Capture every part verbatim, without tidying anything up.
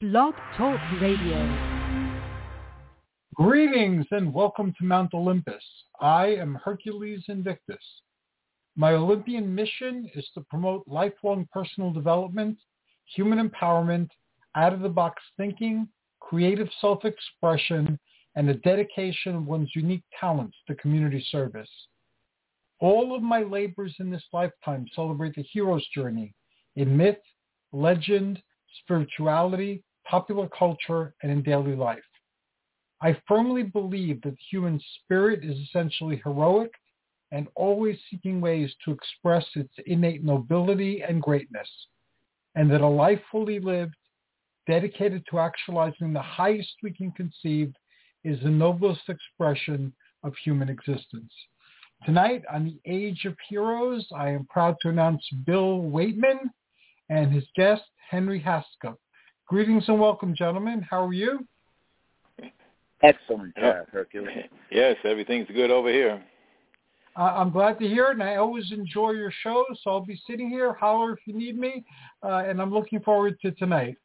Blog Talk Radio. Greetings and welcome to Mount Olympus. I am Hercules Invictus. My Olympian mission is to promote lifelong personal development, human empowerment, out-of-the-box thinking, creative self-expression, and the dedication of one's unique talents to community service. All of my labors in this lifetime celebrate the hero's journey in myth, legend, spirituality, popular culture, and in daily life. I firmly believe that the human spirit is essentially heroic and always seeking ways to express its innate nobility and greatness, and that a life fully lived, dedicated to actualizing the highest we can conceive, is the noblest expression of human existence. Tonight, on the Age of Heroes, I am proud to announce Bill Waitman and his guest, Henry Haskell. Greetings and welcome, gentlemen. How are you? Excellent, uh, Hercules. Yes, everything's good over here. Uh, I'm glad to hear it, and I always enjoy your show, so I'll be sitting here. Holler if you need me, uh, and I'm looking forward to tonight.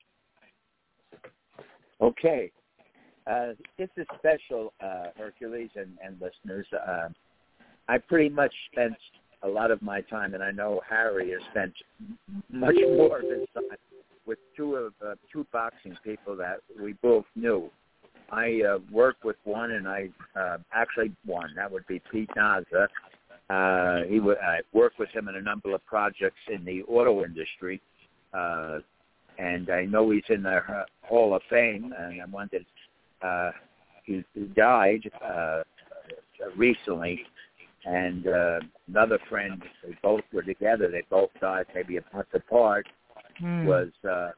Okay. Uh, this is special, uh, Hercules and, and listeners. Uh, I pretty much spent a lot of my time, and I know Harry has spent much more of his time with two of uh, two boxing people that we both knew. I uh, worked with one, and I uh, actually one. That would be Pete Naza. Uh, he w- I worked with him in a number of projects in the auto industry, uh, and I know he's in the uh, Hall of Fame. And I wanted uh, he, he died uh, recently, and uh, another friend. They both were together. They both died maybe a month apart. Hmm. Was uh,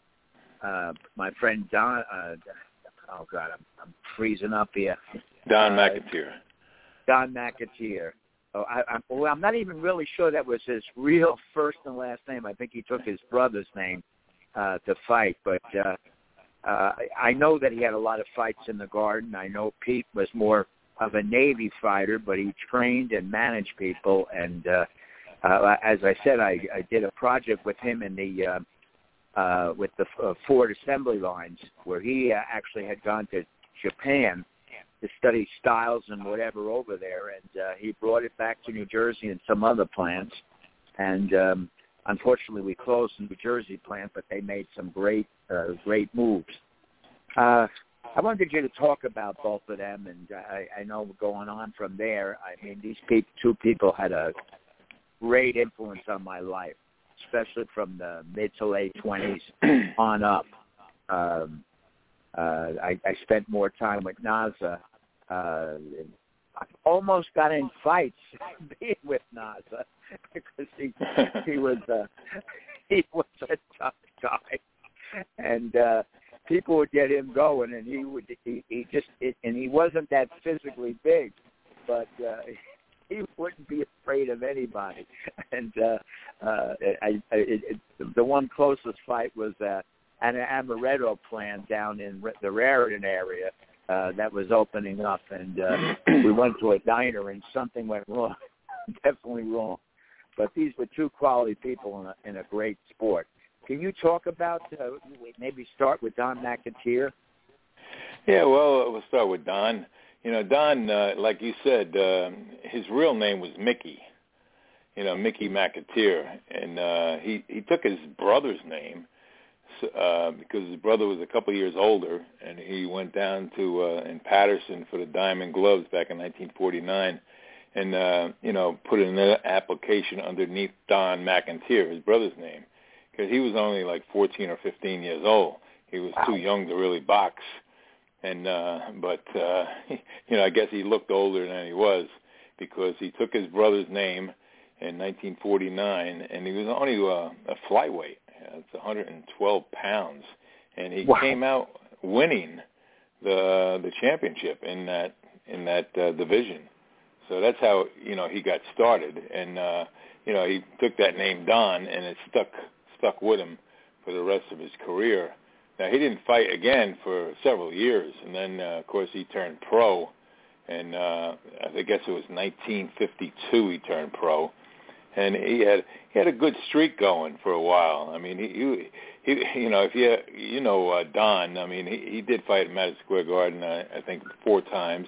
uh, my friend Don? Uh, oh God, I'm, I'm freezing up here. Don uh, McAteer. Don McAteer. Oh, I, I'm, well, I'm not even really sure that was his real first and last name. I think he took his brother's name uh, to fight. But uh, uh, I know that he had a lot of fights in the Garden. I know Pete was more of a Navy fighter, but he trained and managed people. And uh, uh, as I said, I, I did a project with him in the uh, uh, with the uh, Ford assembly lines, where he uh, actually had gone to Japan to study styles and whatever over there, and uh, he brought it back to New Jersey and some other plants. And um, unfortunately, we closed the New Jersey plant, but they made some great, uh, great moves. Uh, I wanted you to talk about both of them, and I, I know going on from there. I mean, these people, two people had a great influence on my life, especially from the mid to late twenties on up. Um, uh, I, I spent more time with Naza. Uh, I almost got in fights being with Naza because he he was uh, he was a tough guy, and uh, people would get him going, and he would he, he just it, and he wasn't that physically big, but uh, he wouldn't be afraid of anybody. And uh, uh, I, I, it, it, the one closest fight was uh, at an amaretto plant down in the Raritan area uh, that was opening up, and uh, we went to a diner and something went wrong, definitely wrong. But these were two quality people in a, in a great sport. Can you talk about, uh, maybe start with Don McAteer? Yeah, well, we'll start with Don. You know, Don, uh, like you said, uh, his real name was Mickey, you know, Mickey McAteer. And uh, he, he took his brother's name uh, because his brother was a couple years older, and he went down to uh, in Patterson for the Diamond Gloves back in nineteen forty-nine and, uh, you know, put in an application underneath Don McAteer, his brother's name, because he was only like fourteen or fifteen years old. He was too young to really box. And uh, but uh, you know, I guess he looked older than he was because he took his brother's name in nineteen forty-nine, and he was only a, a flyweight. It's one hundred twelve pounds, and he wow. came out winning the the championship in that in that uh, division. So that's how you know he got started, and uh, you know he took that name Don, and it stuck stuck with him for the rest of his career. Now, he didn't fight again for several years, and then, uh, of course, he turned pro, and uh, I guess it was nineteen fifty-two he turned pro, and he had he had a good streak going for a while. I mean, he he, he, you know, if you you know uh, Don, I mean, he, he did fight at Madison Square Garden, uh, I think, four times.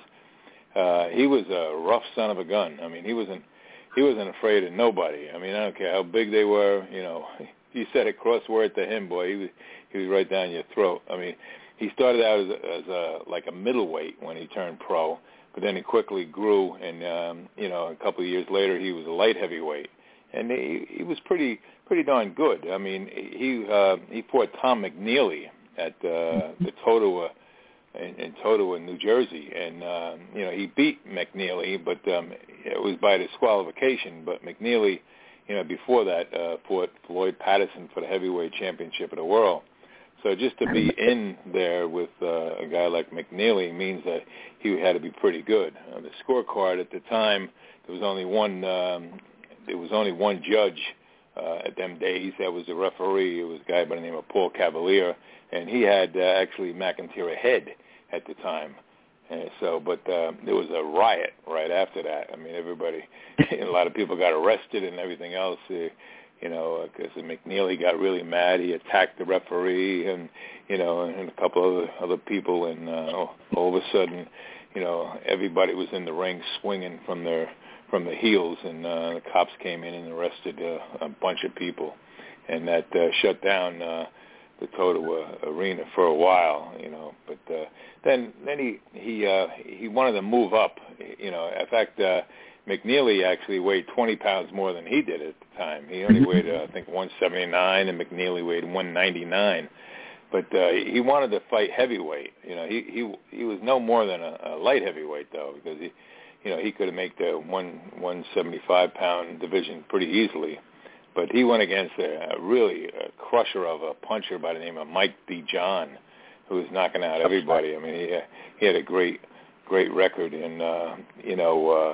Uh, he was a rough son of a gun. I mean, he wasn't he wasn't afraid of nobody. I mean, I don't care how big they were. You know, you said a crossword to him, boy, he was he was right down your throat. I mean, he started out as a, as a like a middleweight when he turned pro, but then he quickly grew, and um, you know, a couple of years later, he was a light heavyweight, and he, he was pretty pretty darn good. I mean, he uh, he fought Tom McNeely at uh, the Totowa. In, in Totowa, New Jersey, and um, you know, he beat McNeely, but um, it was by disqualification. But McNeely, you know, before that, uh, fought Floyd Patterson for the heavyweight championship of the world. So just to be in there with uh, a guy like McNeely means that he had to be pretty good. Uh, the scorecard at the time, there was only one. Um, there was only one judge uh, at them days. That was the referee. It was a guy by the name of Paul Cavalier, and he had uh, actually McIntyre ahead at the time. And so, but uh, there was a riot right after that. I mean, everybody, a lot of people got arrested and everything else. Uh, you know, because McNeely got really mad. He attacked the referee and, you know, and a couple of other, other people. And uh, all of a sudden, you know, everybody was in the ring swinging from their from the heels, and uh, the cops came in and arrested uh, a bunch of people, and that uh, shut down uh, the Totowa arena for a while, you know. But uh, then then he he uh, he wanted to move up, you know. In fact, uh, McNeely actually weighed twenty pounds more than he did at the time. He only weighed uh, I think one seventy-nine, and McNeely weighed one ninety-nine. But uh, he wanted to fight heavyweight. You know, he he he was no more than a, a light heavyweight though, because he, you know, he could have made the one one seventy-five pound division pretty easily. But he went against a, a really a crusher of a puncher by the name of Mike DeJohn, who was knocking out everybody. I mean, he he had a great great record, and uh, you know, uh,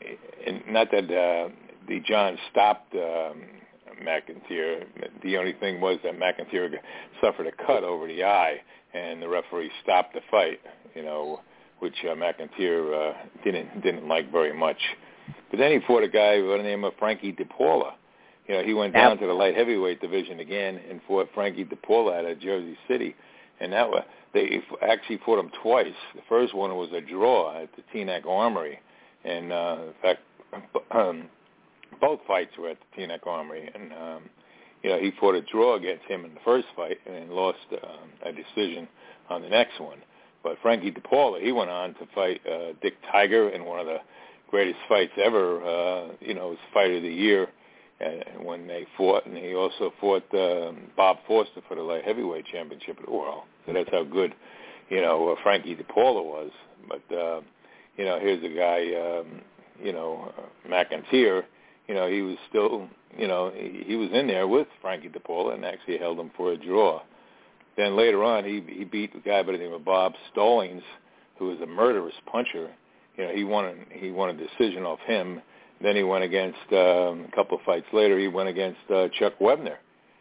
and not that uh, DeJohn stopped um, McIntyre. The only thing was that McIntyre suffered a cut over the eye, and the referee stopped the fight. You know, which uh, McIntyre uh, didn't didn't like very much. But then he fought a guy by the name of Frankie DePaula. You know, he went down to the light heavyweight division again and fought Frankie DePaula out of Jersey City, and that was, they actually fought him twice. The first one was a draw at the Teaneck Armory, and uh, in fact, um, both fights were at the Teaneck Armory, and um, you know, he fought a draw against him in the first fight and lost um, a decision on the next one. But Frankie DePaula, he went on to fight uh, Dick Tiger in one of the greatest fights ever. Uh, you know, it was Fight of the Year. And when they fought, and he also fought um, Bob Foster for the light heavyweight championship of the world. So that's how good, you know, uh, Frankie DePaula was. But uh, you know, here's a guy, um, you know, uh, McIntyre. You know, he was still, you know, he, he was in there with Frankie DePaula and actually held him for a draw. Then later on, he he beat a guy by the name of Bob Stallings, who was a murderous puncher. You know, he won a, he won a decision off him. Then he went against, um, a couple of fights later, he went against uh, Chuck Webner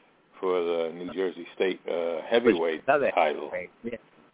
for the New Jersey State uh, heavyweight title. Yeah.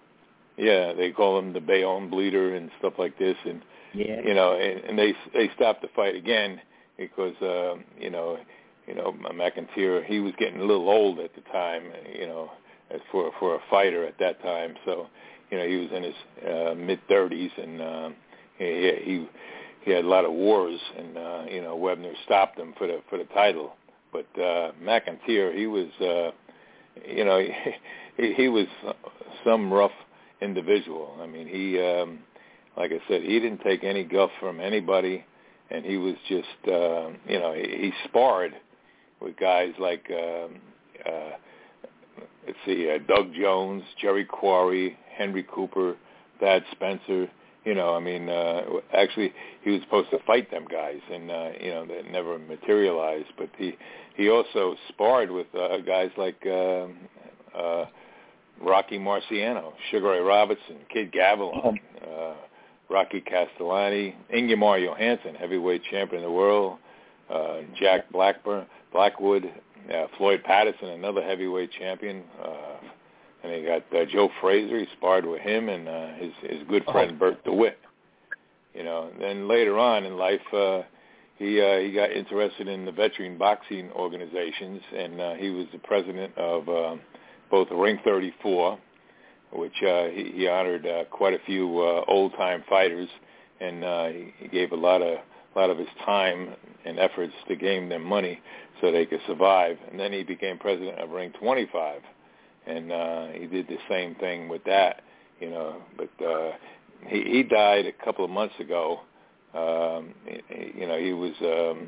yeah, they call him the Bayonne Bleeder and stuff like this. And, yeah. you know, and, and they they stopped the fight again because, uh, you know, you know, McIntyre, he was getting a little old at the time, you know, as for, for a fighter at that time. So, you know, he was in his uh, mid-thirties, and uh, he, he He had a lot of wars, and uh, you know, Webner stopped him for the for the title. But uh, McIntyre, he was, uh, you know, he, he was some rough individual. I mean, he, um, like I said, he didn't take any guff from anybody, and he was just, uh, you know, he, he sparred with guys like, um, uh, let's see, uh, Doug Jones, Jerry Quarry, Henry Cooper, Thad Spencer. You know, I mean, uh, actually, he was supposed to fight them guys, and uh, you know, that never materialized. But he he also sparred with uh, guys like uh, uh, Rocky Marciano, Sugar Ray Robertson, Kid Gavilan, uh, Rocky Castellani, Ingemar Johansson, heavyweight champion of the world, uh, Jack Blackburn, Blackwood, uh, Floyd Patterson, another heavyweight champion. Uh, And he got uh, Joe Frazier. He sparred with him and uh, his his good friend oh. Bert DeWitt. You know. And then later on in life, uh, he uh, he got interested in the veteran boxing organizations, and uh, he was the president of uh, both Ring thirty-four, which uh, he, he honored uh, quite a few uh, old-time fighters, and uh, he, he gave a lot of a lot of his time and efforts to gain them money so they could survive. And then he became president of Ring twenty-five, and uh, he did the same thing with that, you know. But uh, he, he died a couple of months ago. Um, he, you know, he was um,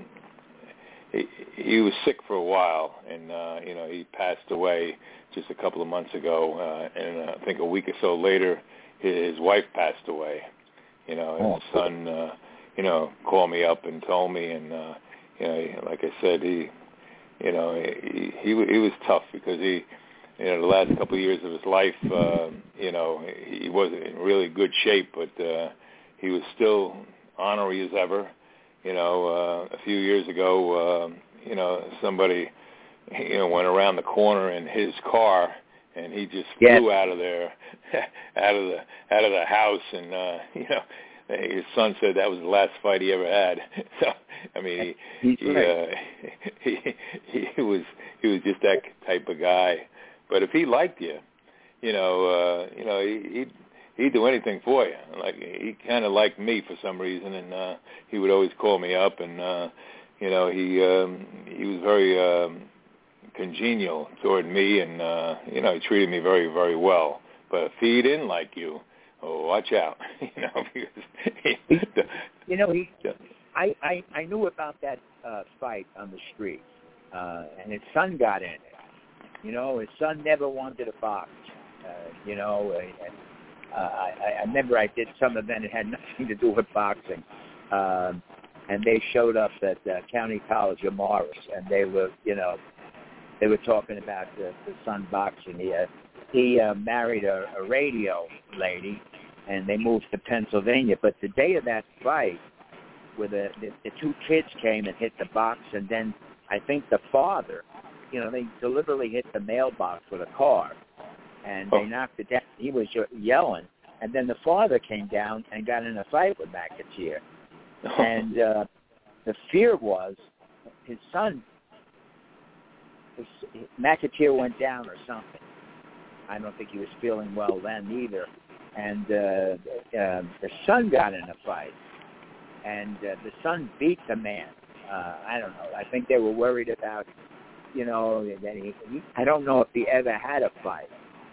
he, he was sick for a while, and uh, you know, he passed away just a couple of months ago. Uh, and uh, I think a week or so later, his wife passed away. You know, and his son, uh, you know, called me up and told me, and uh, you know, like I said, he, you know, he he, he was tough because he, you know, the last couple of years of his life, uh, you know, he wasn't in really good shape, but uh, he was still ornery as ever. You know, uh, a few years ago, uh, you know, somebody, you know, went around the corner in his car, and he just yes. flew out of there, out of the out of the house, and uh, you know, his son said that was the last fight he ever had. So, I mean, he he, uh, he he was he was just that type of guy. But if he liked you, you know, uh, you know, he, he'd he'd do anything for you. Like he kind of liked me for some reason, and uh, he would always call me up, and uh, you know, he um, he was very um, congenial toward me, and uh, you know, he treated me very, very well. But if he didn't like you, oh, watch out, you know, because he, the, you know, he, I, I, I knew about that uh, fight on the street, uh, and his son got in it. You know, his son never wanted to box. Uh, you know, and, uh, I, I remember I did some event that had nothing to do with boxing, um, and they showed up at uh, County College of Morris, and they were, you know, they were talking about the, the son boxing. He, uh, he uh, married a, a radio lady, and they moved to Pennsylvania. But the day of that fight, where the, the, the two kids came and hit the box, and then I think the father, you know, they deliberately hit the mailbox with a car, and they knocked it down. He was yelling, and then the father came down and got in a fight with McAteer. And uh, the fear was his son, his, McAteer went down or something. I don't think he was feeling well then either. And uh, uh, the son got in a fight, and uh, the son beat the man. Uh, I don't know. I think they were worried about, you know, that he, he I don't know if he ever had a fight.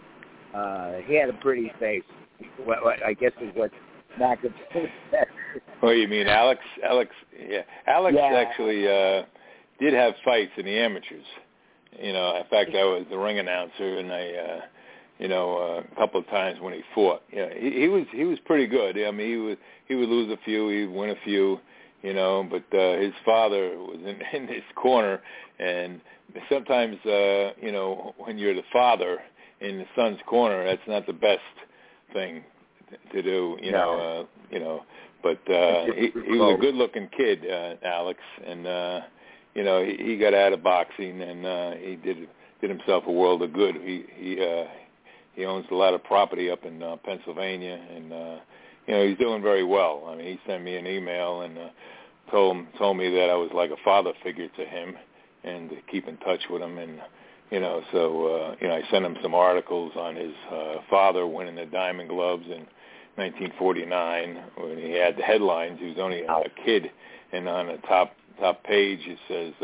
Uh, he had a pretty face. What, what I guess is what McAteer said. Oh, you mean Alex? Alex, yeah. Alex yeah. actually uh, did have fights in the amateurs. You know, in fact, I was the ring announcer, and I, uh, you know, uh, a couple of times when he fought. Yeah, he, he was he was pretty good. I mean, he would he would lose a few, he'd win a few, you know. But uh, his father was in, in his corner, and sometimes, uh, you know, when you're the father in the son's corner, that's not the best thing to do, you no. know. Uh, you know, but uh, he, he was a good-looking kid, uh, Alex, and uh, you know, he, he got out of boxing, and uh, he did did himself a world of good. He he uh, he owns a lot of property up in uh, Pennsylvania, and uh, you know, he's doing very well. I mean, he sent me an email and uh, told him, told me that I was like a father figure to him, and to keep in touch with him, and you know, so uh, you know, I sent him some articles on his uh, father winning the Diamond Gloves in nineteen forty-nine when he had the headlines. He was only a kid, and on the top top page it says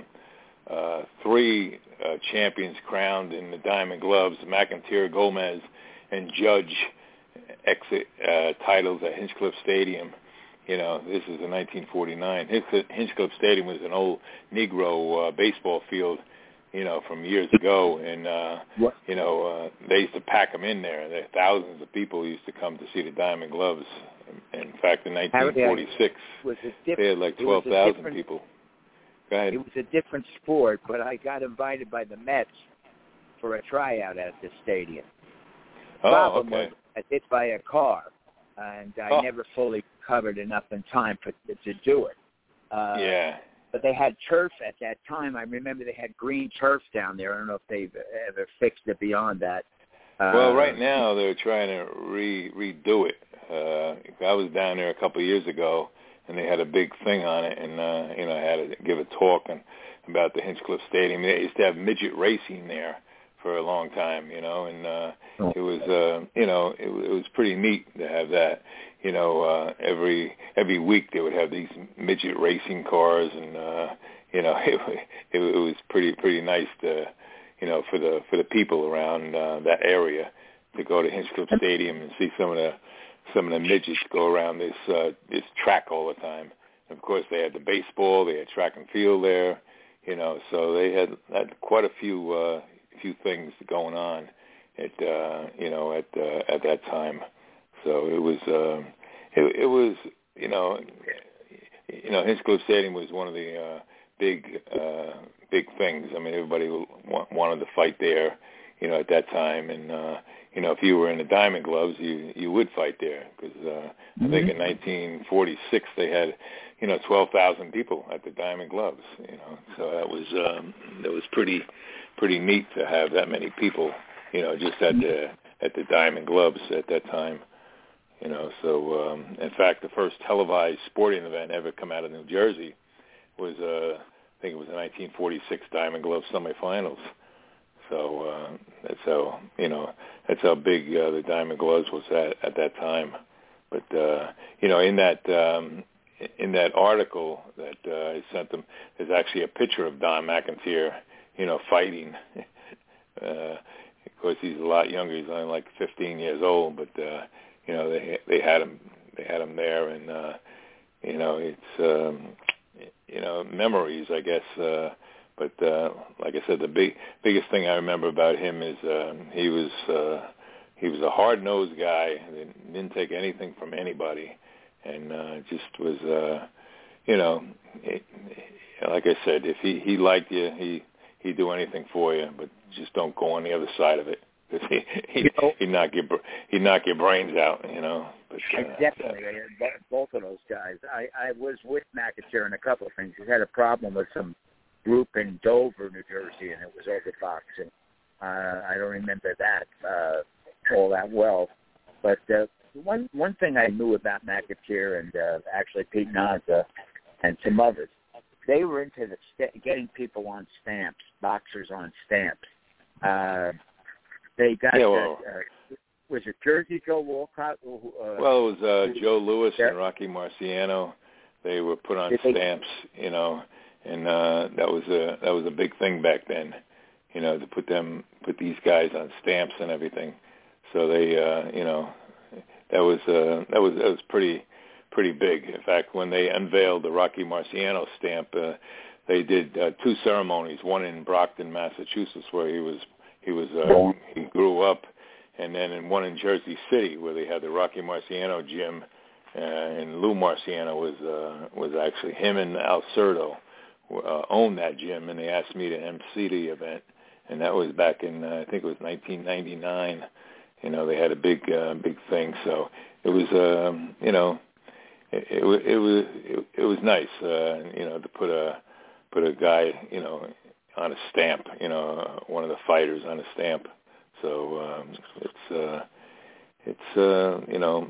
uh, uh, three uh, champions crowned in the Diamond Gloves: McAteer, Gomez, and Judge exit uh, titles at Hinchcliffe Stadium. You know, this is in nineteen forty-nine. Hinchcliffe Stadium was an old Negro uh, baseball field, you know, from years ago, and uh, you know, uh, they used to pack them in there. There thousands of people used to come to see the Diamond Gloves. In fact, in nineteen forty-six, diff- they had like twelve thousand people. Go ahead. It was a different sport, but I got invited by the Mets for a tryout at the stadium. Oh, Problem okay. was I hit by a car, and I oh. never fully recovered enough in time for, to do it. Uh, yeah. But they had turf at that time. I remember they had green turf down there. I don't know if they've ever fixed it beyond that. Uh, well, right now they're trying to re redo it. Uh, I was down there a couple of years ago, and they had a big thing on it, and uh, you know, I had to give a talk and, about the Hinchcliffe Stadium. They used to have midget racing there for a long time, you know, and uh, it was, uh, you know, it, it was pretty neat to have that. You know, uh, every every week they would have these midget racing cars, and uh, you know, it, it, it was pretty pretty nice to, you know, for the for the people around uh, that area to go to Hinchcliffe Stadium and see some of the some of the midgets go around this uh, this track all the time. And of course, they had the baseball, they had track and field there, you know, so they had, had quite a few uh, few things going on at uh, you know at uh, at that time. So it was uh, it, it was you know you know Hinchcliffe Stadium was one of the uh, big uh, big things. I mean, everybody wanted to fight there, you know, at that time, and uh, you know, if you were in the Diamond Gloves, you you would fight there because uh, mm-hmm. I think in nineteen forty-six they had, you know, twelve thousand people at the Diamond Gloves. You know, so that was um, that was pretty pretty neat to have that many people, you know, just at the at the Diamond Gloves at that time. You know, so um, in fact, the first televised sporting event ever come out of New Jersey was, uh, I think it was the nineteen forty-six Diamond Glove semifinals. So uh, that's how, you know, that's how big uh, the Diamond Gloves was at at that time. But uh, you know, in that um, in that article that uh, I sent them, there's actually a picture of Don McIntyre, you know, fighting. uh, of course, he's a lot younger. He's only like fifteen years old, but uh, you know, they they had him they had him there, and uh, you know, it's um, you know, memories, I guess. Uh, but uh, like I said, the big biggest thing I remember about him is um, he was uh, he was a hard-nosed guy that didn't take anything from anybody, and uh, just was uh, you know, it, like I said, if he, he liked you, he he'd do anything for you, but just don't go on the other side of it. Because he he you know, he'd knock your he'd knock your brains out, you know. But, uh, definitely, uh, both of those guys. I, I was with McIntyre in a couple of things. He had a problem with some group in Dover, New Jersey, and it was over boxing. Uh, I don't remember that uh, all that well. But uh, one one thing I knew about McIntyre and uh, actually Pete Naza and some others, they were into the st- getting people on stamps, boxers on stamps. Uh, They got yeah, well, that, uh, was it Jersey Joe Walcott? Uh, well, it was uh, Joe Louis and Rocky Marciano. They were put on stamps, you know, and uh, that was a that was a big thing back then, you know, to put them put these guys on stamps and everything. So they, uh, you know, that was uh, that was that was pretty pretty big. In fact, when they unveiled the Rocky Marciano stamp, uh, they did uh, two ceremonies, one in Brockton, Massachusetts, where he was. He was uh, he grew up, and then in one in Jersey City where they had the Rocky Marciano gym, uh, and Lou Marciano was uh, was actually him and Al Cerdo uh, owned that gym, and they asked me to emcee the event, and that was back in uh, I think it was nineteen ninety-nine. You know, they had a big uh, big thing, so it was um, you know it, it, it was it, it was nice uh, you know to put a put a guy you know. on a stamp, you know, one of the fighters on a stamp. So um, it's, uh, it's, uh, you know,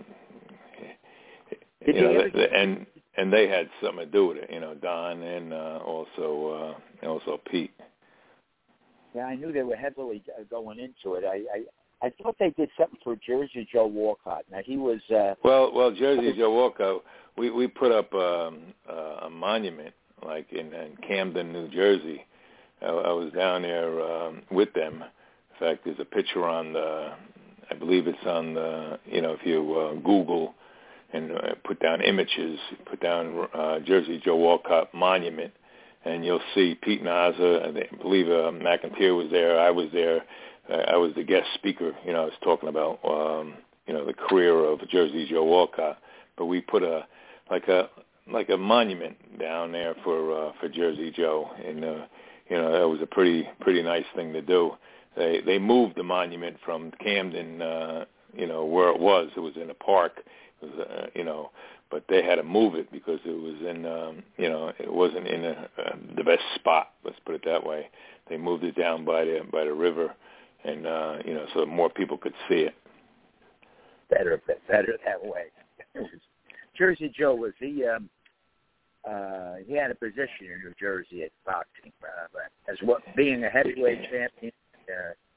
you know, the, and and they had something to do with it, you know, Don and uh, also uh, also Pete. Yeah, I knew they were heavily going into it. I, I I thought they did something for Jersey Joe Walcott. Now he was uh, well, well, Jersey Joe Walcott. We we put up um, uh, a monument like in, in Camden, New Jersey. I, I was down there um, with them. In fact, there's a picture on the, I believe it's on the, you know, if you uh, Google and uh, put down images, put down uh, Jersey Joe Walcott Monument, and you'll see Pete Naza, I believe uh, McIntyre was there, I was there, uh, I was the guest speaker, you know, I was talking about, um, you know, the career of Jersey Joe Walcott, but we put a, like a, like a monument down there for, uh, for Jersey Joe, and, uh, you know, that was a pretty pretty nice thing to do. They they moved the monument from Camden, uh, you know, where it was. It was in a park, it was, uh, you know, but they had to move it because it was in, um, you know, it wasn't in a, uh, the best spot. Let's put it that way. They moved it down by the by the river, and uh, you know, so more people could see it. Better, better that way. Jersey Joe was he. Um, Uh, he had a position in New Jersey at boxing, uh, as well, being a heavyweight champion. Uh,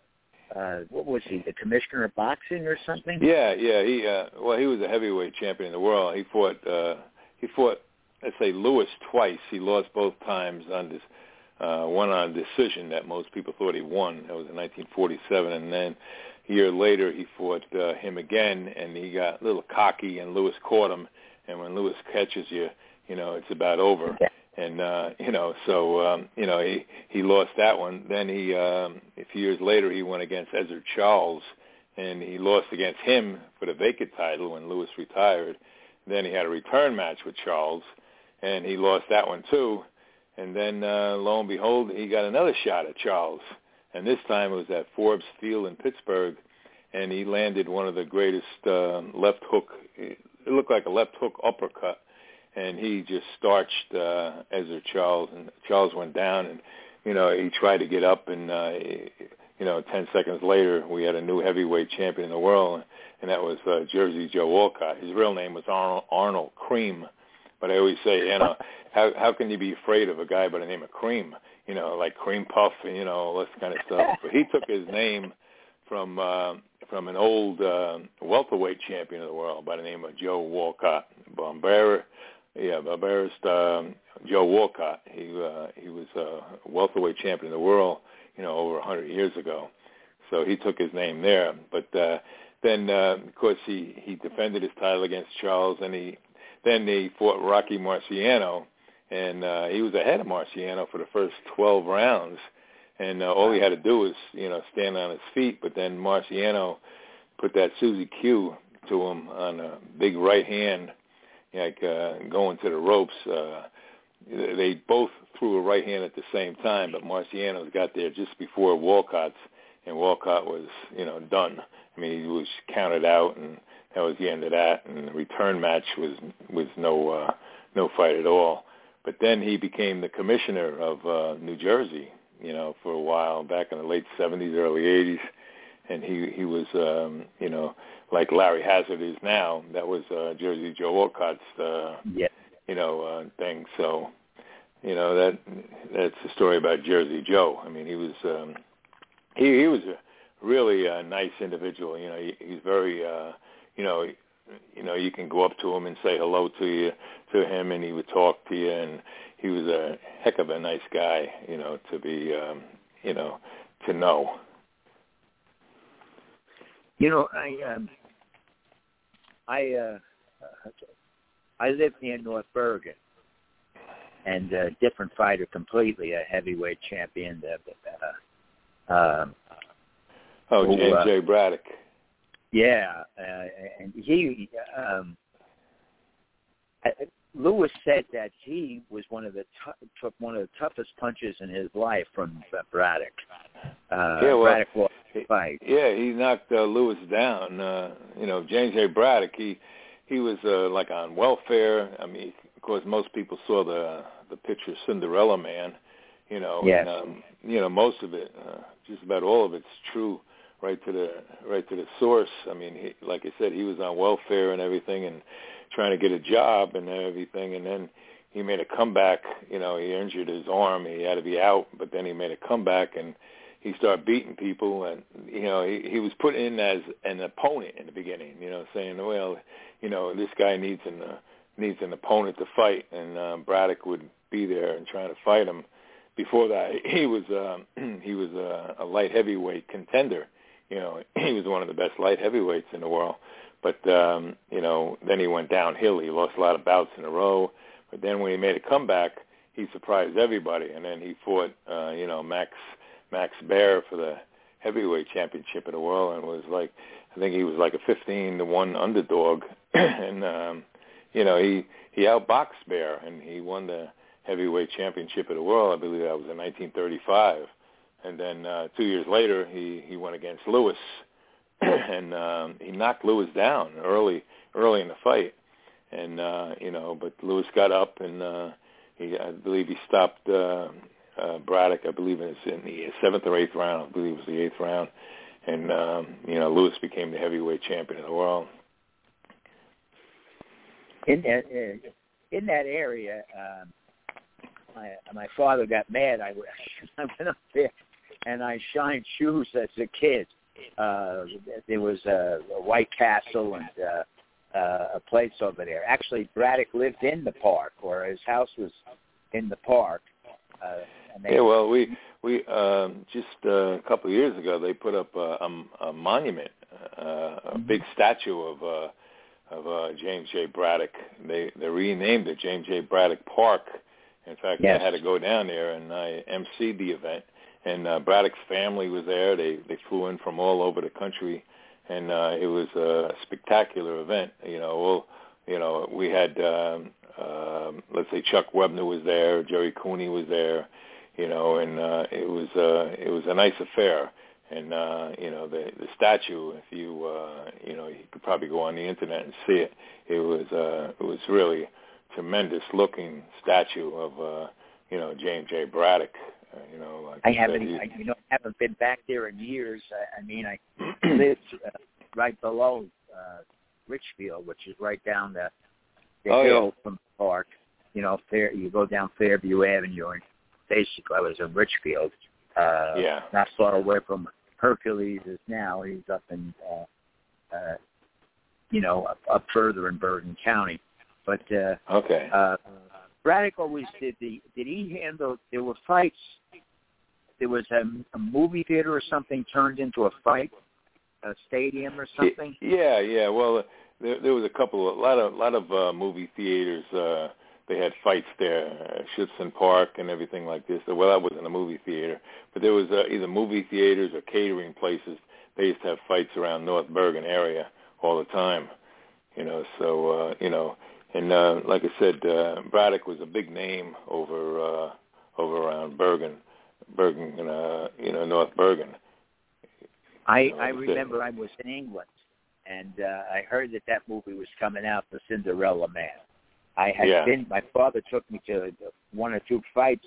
uh, what was he, the commissioner of boxing or something? Yeah, yeah. He uh, well, he was a heavyweight champion in the world. He fought uh, he fought let's say Lewis twice. He lost both times on this uh, one on decision that most people thought he won. That was in nineteen forty-seven, and then a year later he fought uh, him again, and he got a little cocky, and Lewis caught him. And when Lewis catches you, you know it's about over. Yeah. And, uh, you know, so, um, you know, he, he lost that one. Then he, um, a few years later, he went against Ezzard Charles, and he lost against him for the vacant title when Lewis retired. Then he had a return match with Charles, and he lost that one too. And then, uh, lo and behold, he got another shot at Charles. And this time it was at Forbes Field in Pittsburgh, and he landed one of the greatest uh, left hook. It looked like a left hook uppercut. And he just starched uh, Ezzard Charles, and Charles went down, and you know he tried to get up, and uh, you know ten seconds later we had a new heavyweight champion in the world, and that was uh, Jersey Joe Walcott. His real name was Arnold, Arnold Cream, but I always say, you know, how how can you be afraid of a guy by the name of Cream? You know, like Cream Puff, and you know all this kind of stuff. But he took his name from uh, from an old uh, welterweight champion of the world by the name of Joe Walcott, Bombera. Yeah, barbarist um, Joe Walcott. He uh, he was a welterweight champion of the world, you know, over a hundred years ago. So he took his name there. But uh, then, uh, of course, he, he defended his title against Charles, and he then he fought Rocky Marciano, and uh, he was ahead of Marciano for the first twelve rounds. And uh, all he had to do was, you know, stand on his feet. But then Marciano put that Susie Q to him on a big right hand. Like uh, going to the ropes, uh, they both threw a right hand at the same time, but Marciano's got there just before Walcott's, and Walcott was, you know, done. I mean, he was counted out, and that was the end of that. And the return match was was no uh, no fight at all. But then he became the commissioner of uh, New Jersey, you know, for a while back in the late seventies, early eighties, and he he was, um, you know. Like Larry Hazard is now. That was uh, Jersey Joe Walcott's, uh, yeah. you know, uh, thing. So, you know, that that's the story about Jersey Joe. I mean, he was um, he he was a really uh, nice individual. You know, he, he's very, uh, you know, you know, you can go up to him and say hello to you to him, and he would talk to you, and he was a heck of a nice guy. You know, to be, um, you know, to know. You know, I um, I uh, I live near North Bergen, and a different fighter completely, a heavyweight champion. Uh, uh, oh, who, James uh, J. Braddock. Yeah, uh, and he um, Lewis said that he was one of the t- took one of the toughest punches in his life from uh, Braddock. Uh, yeah, well, Braddock lost the fight. Yeah, he knocked uh, Lewis down. Uh, you know, James J. Braddock. He he was uh, like on welfare. I mean, of course, most people saw the the picture Cinderella Man. You know, yes. and um, you know most of it, uh, just about all of it's true, right to the right to the source. I mean, he, like I said, he was on welfare and everything, and trying to get a job and everything, and then he made a comeback. You know, he injured his arm. He had to be out, but then he made a comeback, and he started beating people. And, you know, he, he was put in as an opponent in the beginning, you know, saying, well, you know, this guy needs an, uh, needs an opponent to fight, and uh, Braddock would be there and trying to fight him. Before that, he was um, he was a, a light heavyweight contender. You know, he was one of the best light heavyweights in the world. But, um, you know, then he went downhill. He lost a lot of bouts in a row. But then when he made a comeback, he surprised everybody. And then he fought, uh, you know, Max Max Baer for the heavyweight championship of the world, and was like, I think he was like a fifteen to one underdog. and, um, you know, he, he outboxed Baer, and he won the heavyweight championship of the world. I believe that was in nineteen thirty-five. And then uh, two years later, he, he went against Lewis. and um, he knocked Lewis down early, early in the fight, and uh, you know, but Lewis got up, and uh, he, I believe, he stopped uh, uh, Braddock. I believe it was in the seventh or eighth round. I believe it was the eighth round, and um, you know, Lewis became the heavyweight champion of the world. In that uh, in that area, um, my my father got mad. I, I went up there and I shined shoes as a kid. uh, there was a, a White Castle and uh, uh, a place over there. Actually, Braddock lived in the park, or his house was in the park. Uh, and they, yeah, well, we we um, just uh, a couple of years ago they put up a, a, a monument, uh, a mm-hmm. big statue of uh, of uh, James J. Braddock. They they renamed it James J. Braddock Park. In fact, yes. I had to go down there and I emceed the event. And uh, Braddock's family was there. They they flew in from all over the country, and uh, it was a spectacular event. You know, well, you know, we had um, uh, let's say Chuck Webner was there, Jerry Cooney was there, you know, and uh, it was uh, it was a nice affair. And uh, you know, the the statue, if you uh, you know, you could probably go on the internet and see it. It was uh, it was really a tremendous looking statue of uh, you know, James J. Braddock. Uh, you know, like I haven't, I, you know, haven't been back there in years. I, I mean, I lived uh, right below uh, Richfield, which is right down the, the oh, hill yeah. from the park. You know, Fair, you go down Fairview Avenue, and basically I was in Richfield. Uh, yeah. Not far away from Hercules is now. He's up in, uh, uh, you know, up, up further in Bergen County. But uh, okay. Uh, Braddock always did the. Did he handle? There were fights. There was a, a movie theater or something turned into a fight, a stadium or something. Yeah, yeah. Well, there, there was a couple, a lot of, lot of uh, movie theaters. Uh, they had fights there, uh, Schutz Park and everything like this. Well, that wasn't a movie theater, but there was uh, either movie theaters or catering places. They used to have fights around North Bergen area all the time. You know, so uh, you know. And uh, like I said, uh, Braddock was a big name over uh, over around Bergen, Bergen, uh, you know, North Bergen. I, I remember I was in England, and uh, I heard that that movie was coming out, The Cinderella Man. I had yeah. been. My father took me to one or two fights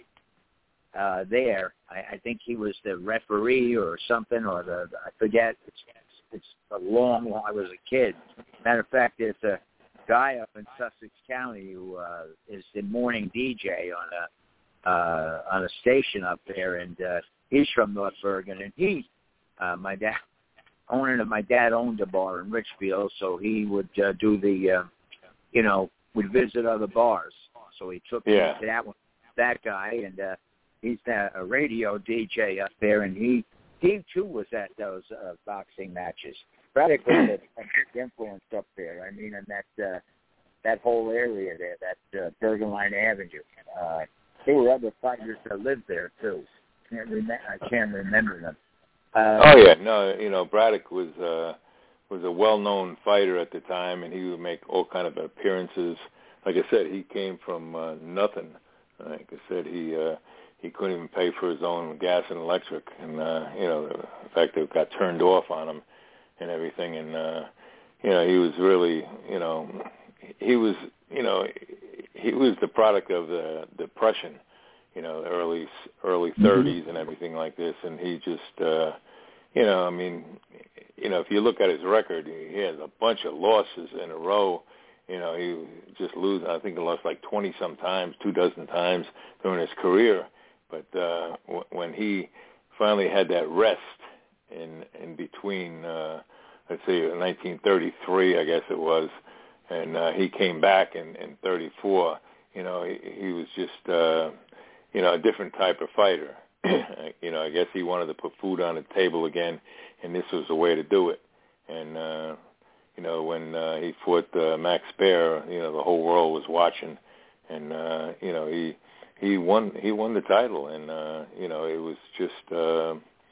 uh, there. I, I think he was the referee or something, or the I forget. It's, it's a long, long. I was a kid. Matter of fact, there's a guy up in Sussex County who uh, is the morning D J on a uh, on a station up there, and uh, he's from North Bergen. And he, uh, my dad, owner of my dad owned a bar in Richfield, so he would uh, do the, uh, you know, would visit other bars. So he took yeah. me to that one, that guy, and uh, he's a, a radio D J up there, and he he too was at those uh, boxing matches. Braddock was a, a big influence up there. I mean, in that uh, that whole area there, that uh, Bergen Line Avenue. Uh, there were other fighters that lived there too. Can't rem- I can't remember them. Uh, oh yeah, no, you know, Braddock was uh, was a well-known fighter at the time, and he would make all kind of appearances. Like I said, he came from uh, nothing. Like I said, he uh, he couldn't even pay for his own gas and electric, and uh, you know, in fact, it got turned off on him. And everything, and uh, you know, he was really, you know, he was, you know, he was the product of the Depression, you know, the early early thirties mm-hmm. and everything like this, and he just, uh, you know, I mean, you know, if you look at his record, he has a bunch of losses in a row. You know, he just losing. I think he lost like twenty some times, two dozen times during his career. But uh, w- when he finally had that rest. In in between, uh, let's say nineteen thirty-three, I guess it was, and uh, he came back in, in thirty-four. You know, he, he was just, uh, you know, a different type of fighter. You know, I guess he wanted to put food on the table again, and this was the way to do it. And uh, you know, when uh, he fought uh, Max Baer, you know, the whole world was watching, and uh, you know, he he won he won the title, and uh, you know, it was just. Uh,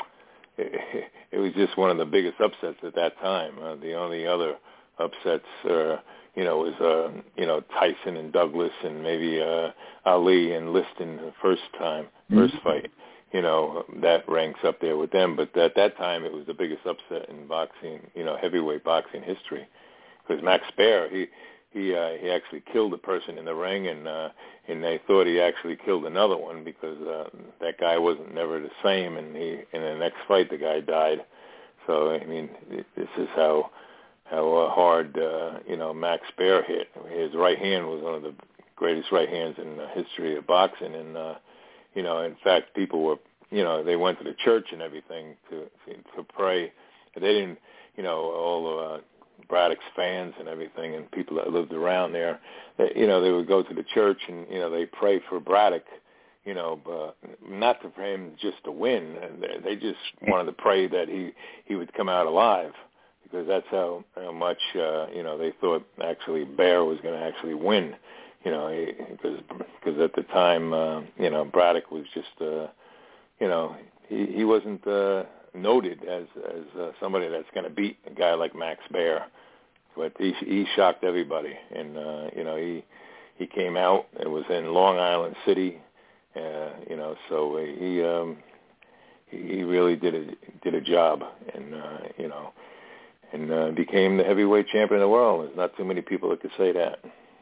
It, it was just one of the biggest upsets at that time. Uh, the only other upsets, uh, you know, was uh, you know Tyson and Douglas, and maybe uh, Ali and Liston the first time, first mm-hmm. fight. You know, that ranks up there with them. But at that time, it was the biggest upset in boxing, you know, heavyweight boxing history, because Max Baer, he he uh, he actually killed a person in the ring, and uh, and they thought he actually killed another one because uh, that guy wasn't never the same, and he in the next fight the guy died. So I mean, this is how how uh, hard uh, you know Max Baer hit. His right hand was one of the greatest right hands in the history of boxing, and uh, you know, in fact, people were you know, they went to the church and everything to to pray. They didn't, you know, all uh, Braddock's fans and everything and people that lived around there, they, you know, they would go to the church and, you know, they pray for Braddock, you know, but not for him just to win. And they, they just wanted to pray that he, he would come out alive, because that's how, how much, uh, you know, they thought actually Bear was going to actually win, you know, because because at the time, uh, you know, Braddock was just, uh, you know, he, he wasn't uh, noted as as uh, somebody that's going to beat a guy like Max Baer, but he he shocked everybody, and uh, you know, he he came out. It was in Long Island City, uh, you know, so he um, he really did a did a job, and uh, you know, and uh, became the heavyweight champion of the world. There's not too many people that could say that.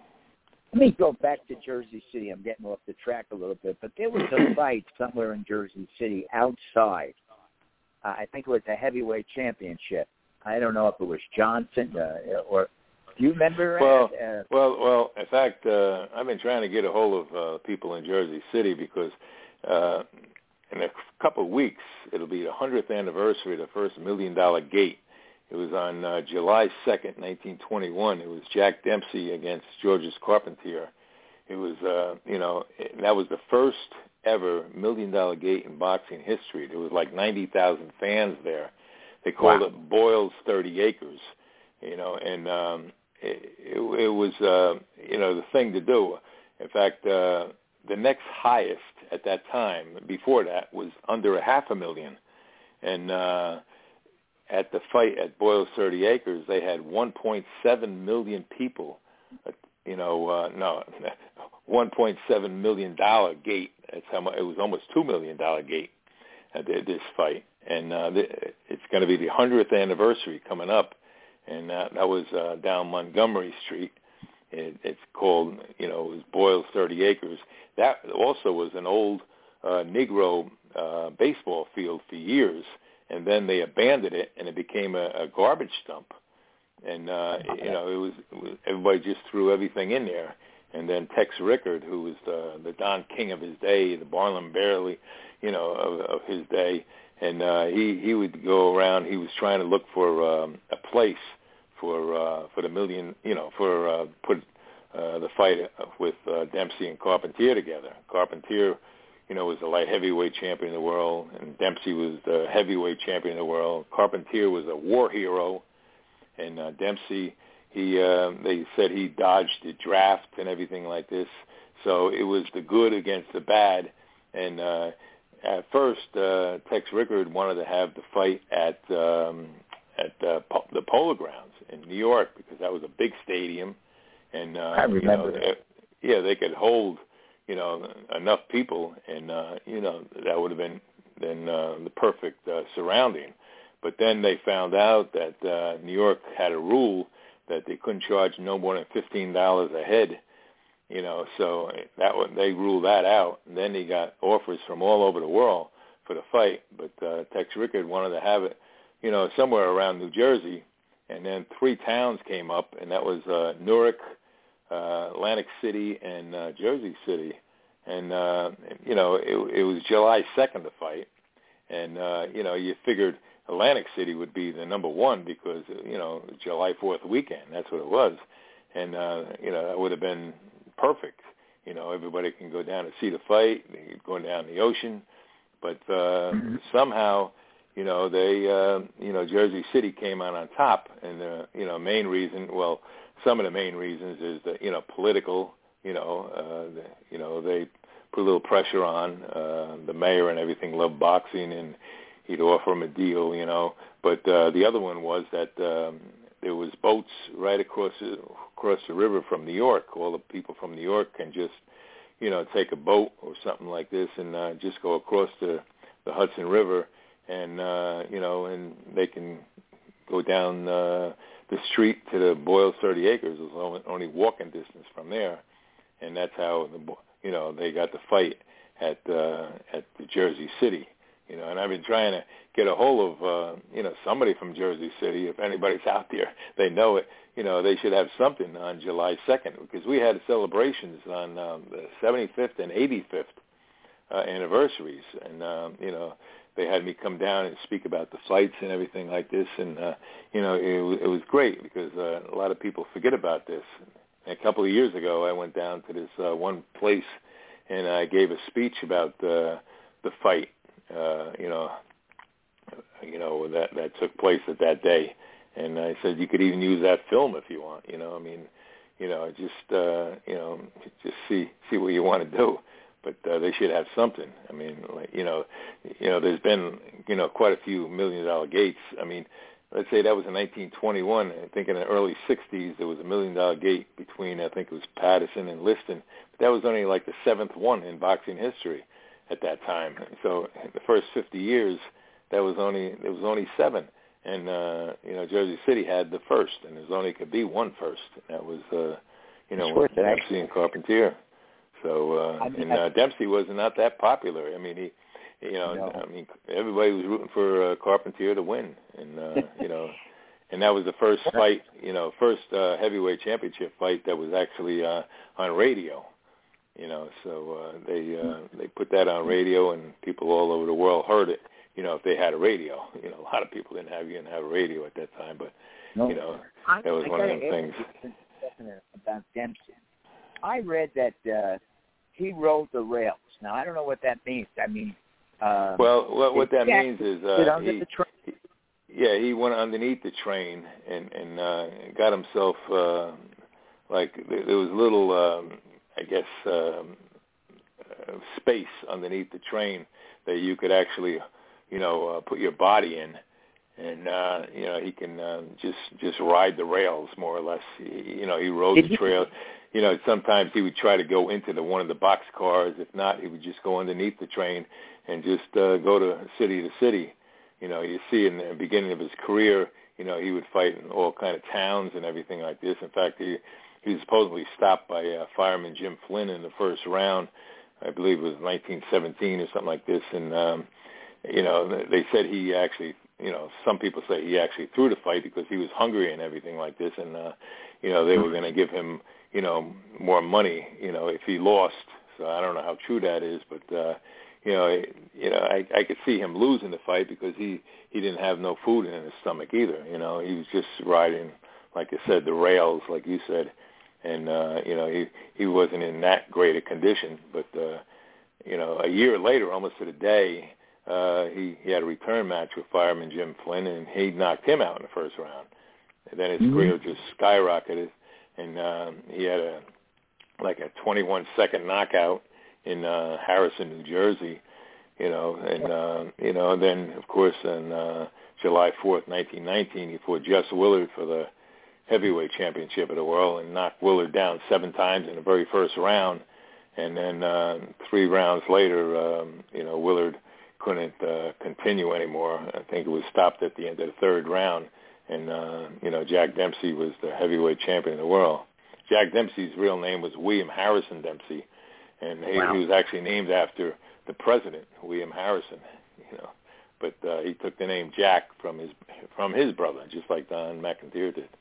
Let me go back to Jersey City. I'm getting off the track a little bit, but there was a fight somewhere in Jersey City outside. Uh, I think it was a heavyweight championship. I don't know if it was Johnson uh, or do you remember? Well, uh, well, well. In fact, uh, I've been trying to get a hold of uh, people in Jersey City because uh, in a couple of weeks it'll be the hundredth anniversary of the first Million Dollar Gate. It was on uh, July second, nineteen twenty-one. It was Jack Dempsey against Georges Carpentier. It was, uh, you know, that was the first ever Million Dollar Gate in boxing history. There was like ninety thousand fans there. They called wow. it Boyle's thirty acres, you know, and um, it, it, it was, uh, you know, the thing to do. In fact, uh, the next highest at that time, before that, was under a half a million. And uh, at the fight at Boyle's thirty acres, they had one point seven million people, uh, you know, uh, no, one point seven million dollars gate. That's how much, it was almost two million dollars gate at this fight. And uh, it's going to be the hundredth anniversary coming up, and uh, that was uh, down Montgomery Street. It, it's called, you know, it was Boyle's thirty acres. That also was an old uh, Negro uh, baseball field for years, and then they abandoned it, and it became a, a garbage dump. And, uh, you know, it was, it was everybody just threw everything in there. And then Tex Rickard, who was the, the Don King of his day, the Barnum Bailey, you know, of, of his day, and uh, he he would go around. He was trying to look for um, a place for uh, for the million, you know, for uh, put uh, the fight with uh, Dempsey and Carpentier together. Carpentier, you know, was the light heavyweight champion of the world, and Dempsey was the heavyweight champion of the world. Carpentier was a war hero, and uh, Dempsey, he uh, they said he dodged the draft and everything like this. So it was the good against the bad, and uh, at first, uh, Tex Rickard wanted to have the fight at um, at uh, po- the Polo Grounds in New York because that was a big stadium, and uh, I remember you know, that. yeah, they could hold, you know, enough people, and uh, you know, that would have been then uh, the perfect uh, surrounding. But then they found out that uh, New York had a rule that they couldn't charge no more than fifteen dollars a head. You know, so that one, they ruled that out. And then he got offers from all over the world for the fight. But uh, Tex Rickard wanted to have it, you know, somewhere around New Jersey. And then three towns came up, and that was uh, Newark, uh, Atlantic City, and uh, Jersey City. And, uh, you know, it, it was July second to fight. And, uh, you know, you figured Atlantic City would be the number one because, you know, July fourth weekend. That's what it was. And, uh, you know, that would have been perfect. You know, everybody can go down to see the fight, go down the ocean, but uh, mm-hmm. somehow, you know, they, uh, you know, Jersey City came out on top, and the, you know, main reason, well, some of the main reasons is that, you know, political, you know, uh, the, you know, they put a little pressure on uh, the mayor and everything, loved boxing, and he'd offer him a deal, you know, but uh, the other one was that um, there was boats right across the, across the river from New York. All the people from New York can just, you know, take a boat or something like this and uh, just go across the, the Hudson River, and uh, you know, and they can go down uh, the street to the Boyle's thirty acres. It was only, only walking distance from there, and that's how the, you know, they got the fight at uh, at the Jersey City. You know, and I've been trying to get a hold of, uh, you know, somebody from Jersey City. If anybody's out there, they know it. You know, they should have something on July second because we had celebrations on um, the seventy-fifth and eighty-fifth uh, anniversaries, and um, you know, they had me come down and speak about the fights and everything like this, and uh, you know, it, was- it was great because uh, a lot of people forget about this. And a couple of years ago, I went down to this uh, one place, and I gave a speech about uh, the fight. Uh, you know, you know that that took place at that day, and I said you could even use that film if you want. You know, I mean, you know, just uh, you know, just see see what you want to do. But uh, they should have something. I mean, like, you know, you know, there's been, you know, quite a few million dollar gates. I mean, let's say that was in nineteen twenty-one. I think in the early sixties there was a million dollar gate between, I think it was Patterson and Liston. But that was only like the seventh one in boxing history at that time. So the first fifty years, that was only there was only seven. And uh, you know, Jersey City had the first, and there's only could be one first. And that was, uh, you know, Dempsey and Carpentier. So uh, I mean, and uh, Dempsey was not that popular. I mean, he, you know, no. I mean, everybody was rooting for uh, Carpentier to win, and uh, you know, and that was the first fight, you know, first uh, heavyweight championship fight that was actually uh, on radio. You know, so uh, they uh, they put that on radio, and people all over the world heard it. You know, if they had a radio, you know, a lot of people didn't have didn't have a radio at that time, but no. you know, that was I, one I of them things. About Dempsey, I read that. Uh, He rode the rails. Now I don't know what that means. I mean, uh, well, what, what that means is uh, he, he, yeah, he went underneath the train and and uh, got himself uh, like there, there was a little, um, I guess, um, uh, space underneath the train that you could actually, you know, uh, put your body in, and uh, you know he can uh, just just ride the rails more or less. He, you know, he rode Did the trail. He- You know, sometimes he would try to go into the one of the box cars. If not, he would just go underneath the train and just uh, go to city to city. You know, you see in the beginning of his career, you know, he would fight in all kind of towns and everything like this. In fact, he he was supposedly stopped by uh, fireman Jim Flynn in the first round. I believe it was nineteen seventeen or something like this. And, um, you know, they said he actually, you know, some people say he actually threw the fight because he was hungry and everything like this. And, uh, you know, they were going to give him, you know, more money, you know, if he lost. So I don't know how true that is, but, uh, you know, you know, I, I could see him losing the fight because he, he didn't have no food in his stomach either. You know, he was just riding, like I said, the rails, like you said. And, uh, you know, he, he wasn't in that great a condition. But, uh, you know, a year later, almost to the day, uh, he, he had a return match with fireman Jim Flynn, and he knocked him out in the first round. And then his mm-hmm. career just skyrocketed. And um, he had a like a twenty-one second knockout in uh, Harrison, New Jersey, you know, and uh, you know, then of course on uh, July fourth, nineteen nineteen, he fought Jess Willard for the heavyweight championship of the world and knocked Willard down seven times in the very first round, and then uh, three rounds later, um, you know, Willard couldn't uh, continue anymore. I think it was stopped at the end of the third round. And, uh, you know, Jack Dempsey was the heavyweight champion of the world. Jack Dempsey's real name was William Harrison Dempsey, and he, wow. he was actually named after the president, William Harrison, you know. But uh, he took the name Jack from his from his brother, just like Don McIntyre did.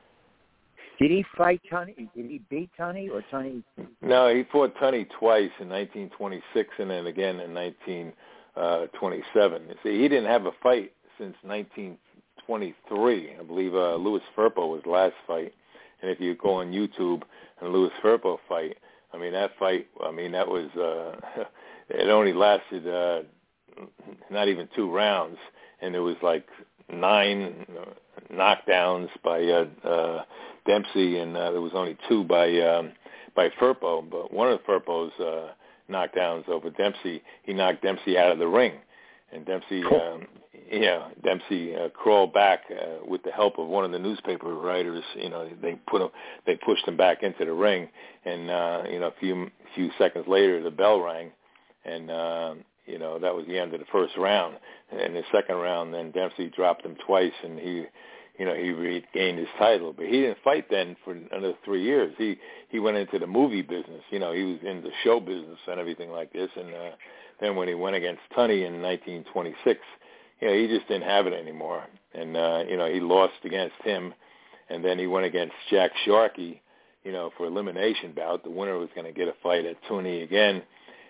Did he fight Tunney? Did he beat Tunney or Tunney? No, he fought Tunney twice in nineteen twenty-six and then again in nineteen twenty-seven. See, he didn't have a fight since nineteen twenty-three. I believe uh, Louis Firpo was the last fight. And if you go on YouTube and Louis Firpo fight, I mean, that fight, I mean, that was, uh, it only lasted uh, not even two rounds. And there was like nine knockdowns by uh, uh, Dempsey, and uh, there was only two by um, by Firpo. But one of Firpo's uh, knockdowns over Dempsey, he knocked Dempsey out of the ring. And Dempsey, um, yeah, Dempsey uh, crawled back uh, with the help of one of the newspaper writers. You know, they put him, they pushed him back into the ring, and uh, you know, a few few seconds later, the bell rang, and uh, you know, that was the end of the first round. And the second round, then Dempsey dropped him twice, and he, you know, he regained his title. But he didn't fight then for another three years. He he went into the movie business. You know, he was in the show business and everything like this, and. Uh, Then when he went against Tunney in nineteen twenty-six, you know, he just didn't have it anymore. And, uh, you know, he lost against him. And then he went against Jack Sharkey, you know, for elimination bout. The winner was going to get a fight at Tunney again.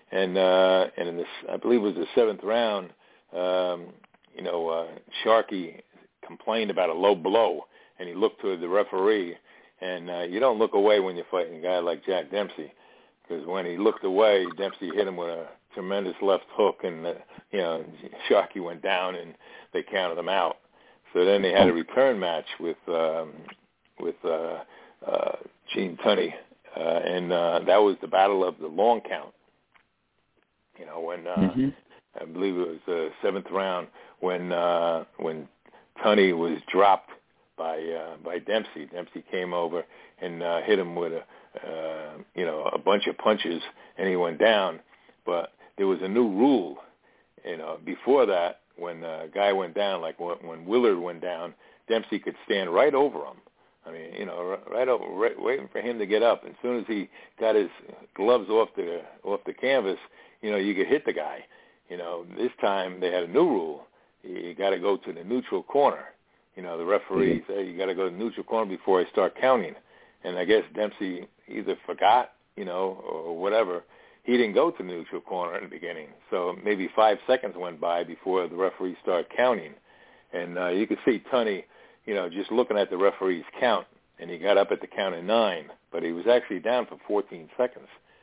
and uh, and in this, I believe it was the seventh round, um, you know, uh, Sharkey complained about a low blow, and he looked to the referee. And uh, you don't look away when you're fighting a guy like Jack Dempsey, because when he looked away, Dempsey hit him with a tremendous left hook, and uh, you know, Sharkey went down, and they counted him out. So then they had a return match with um, with uh, uh, Gene Tunney, uh, and uh, that was the battle of the long count. You know, when uh, mm-hmm. I believe it was the seventh round when uh, when Tunney was dropped by uh, by Dempsey. Dempsey came over and uh, hit him with a uh, you know a bunch of punches, and he went down. But there was a new rule, you know, before that, when a guy went down, like when, when Willard went down, Dempsey could stand right over him. I mean, you know, right over, right, waiting for him to get up. And as soon as he got his gloves off the off the canvas, you know, you could hit the guy. You know, this time they had a new rule. You got to go to the neutral corner. You know, the referee mm-hmm. said you got to go to the neutral corner before I start counting. And I guess Dempsey either forgot, you know, or whatever. He didn't go to the neutral corner in the beginning. So maybe five seconds went by before the referee started counting. And uh, you could see Tunney, you know, just looking at the referee's count, and he got up at the count of nine, but he was actually down for fourteen seconds.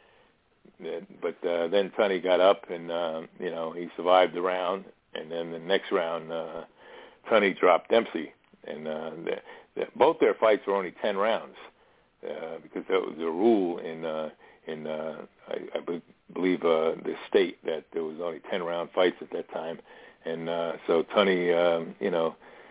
But uh, then Tunney got up, and, uh, you know, he survived the round. And then the next round, uh, Tunney dropped Dempsey. And uh, the, the, both their fights were only ten rounds uh, because that was the rule in, uh, in uh, I, I be, believe, uh, the state that there was only ten-round fights at that time. And uh, so Tunney, um, you know,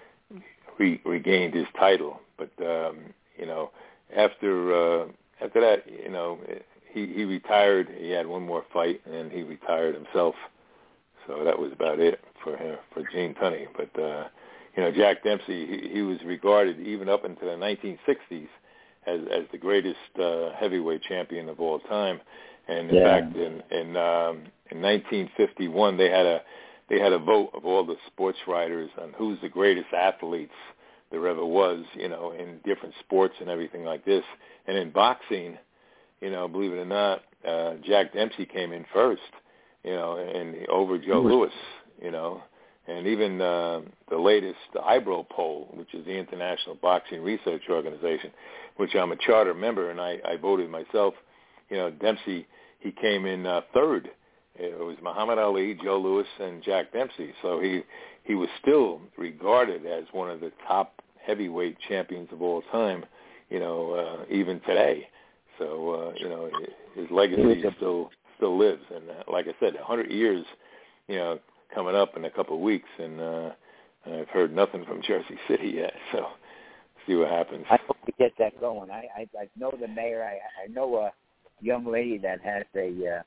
re- regained his title. But, um, you know, after uh, after that, you know, he, he retired. He had one more fight, and he retired himself. So that was about it for him, for Gene Tunney. But, uh, you know, Jack Dempsey, he, he was regarded even up into the nineteen sixties as, as the greatest uh, heavyweight champion of all time. And in yeah. fact, in in, um, in nineteen fifty-one, they had a they had a vote of all the sports writers on who's the greatest athletes there ever was, you know, in different sports and everything like this. And in boxing, you know, believe it or not, uh, Jack Dempsey came in first, you know, and over Joe Louis, you know. And even uh, the latest I B R O poll, which is the International Boxing Research Organization, which I'm a charter member, and I, I voted myself, you know, Dempsey, he came in uh, third. It was Muhammad Ali, Joe Louis, and Jack Dempsey. So he, he was still regarded as one of the top heavyweight champions of all time, you know, uh, even today. So, uh, you know, his legacy still still lives. And uh, like I said, one hundred years, you know, coming up in a couple of weeks, and uh, I've heard nothing from Jersey City yet. So see what happens. I hope we get that going. I, I, I know the mayor. I, I know a young lady that has a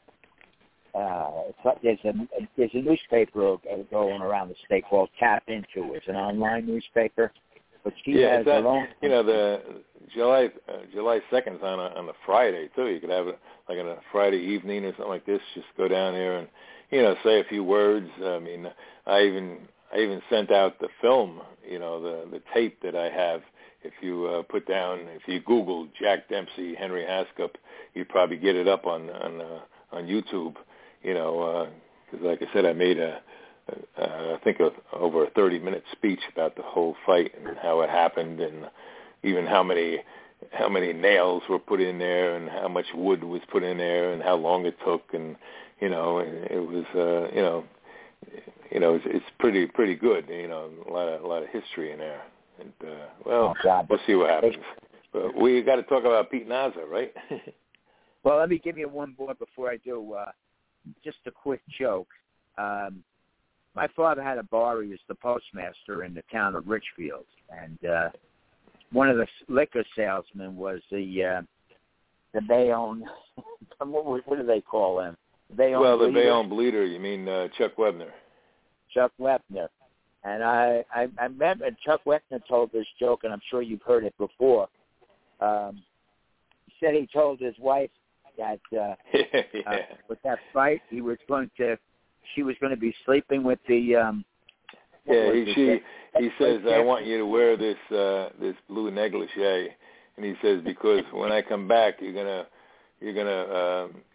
uh, uh, there's a there's a newspaper going around the state called Tap Into. It's an online newspaper, but she yeah, has that, her own. You know, the July uh, July second is on a on a Friday too. You could have it like on a Friday evening or something like this. Just go down there and, you know, say a few words. I mean, I even I even sent out the film, you know, the the tape that I have. If you uh, put down, if you Google Jack Dempsey, Henry Hascup, you'd probably get it up on on uh, on YouTube. You know, because uh, like I said, I made a, a, a I think a, over a thirty minute speech about the whole fight and how it happened, and even how many how many nails were put in there, and how much wood was put in there, and how long it took, and you know, it was uh, you know, you know, it's, it's pretty pretty good. You know, a lot of a lot of history in there. And uh, well, oh, we'll see what happens. But we got to talk about Pete Naza, right? Well, let me give you one more before I do. Uh, just a quick joke. Um, my father had a bar. He was the postmaster in the town of Richfield, and uh, one of the liquor salesmen was the uh, the Bayonne. what, what do they call him? Bayonne well, the Bleeder? Bayonne Bleeder. You mean uh, Chuck Webner? Chuck Webner. And I, I, I remember Chuck Webner told this joke, and I'm sure you've heard it before. Um, he said he told his wife that uh, yeah. uh, with that fight, he was going to, she was going to be sleeping with the. Um, yeah, he, she. He says, "I want you to wear this uh, this blue negligee," and he says, "Because when I come back, you're gonna you're gonna um,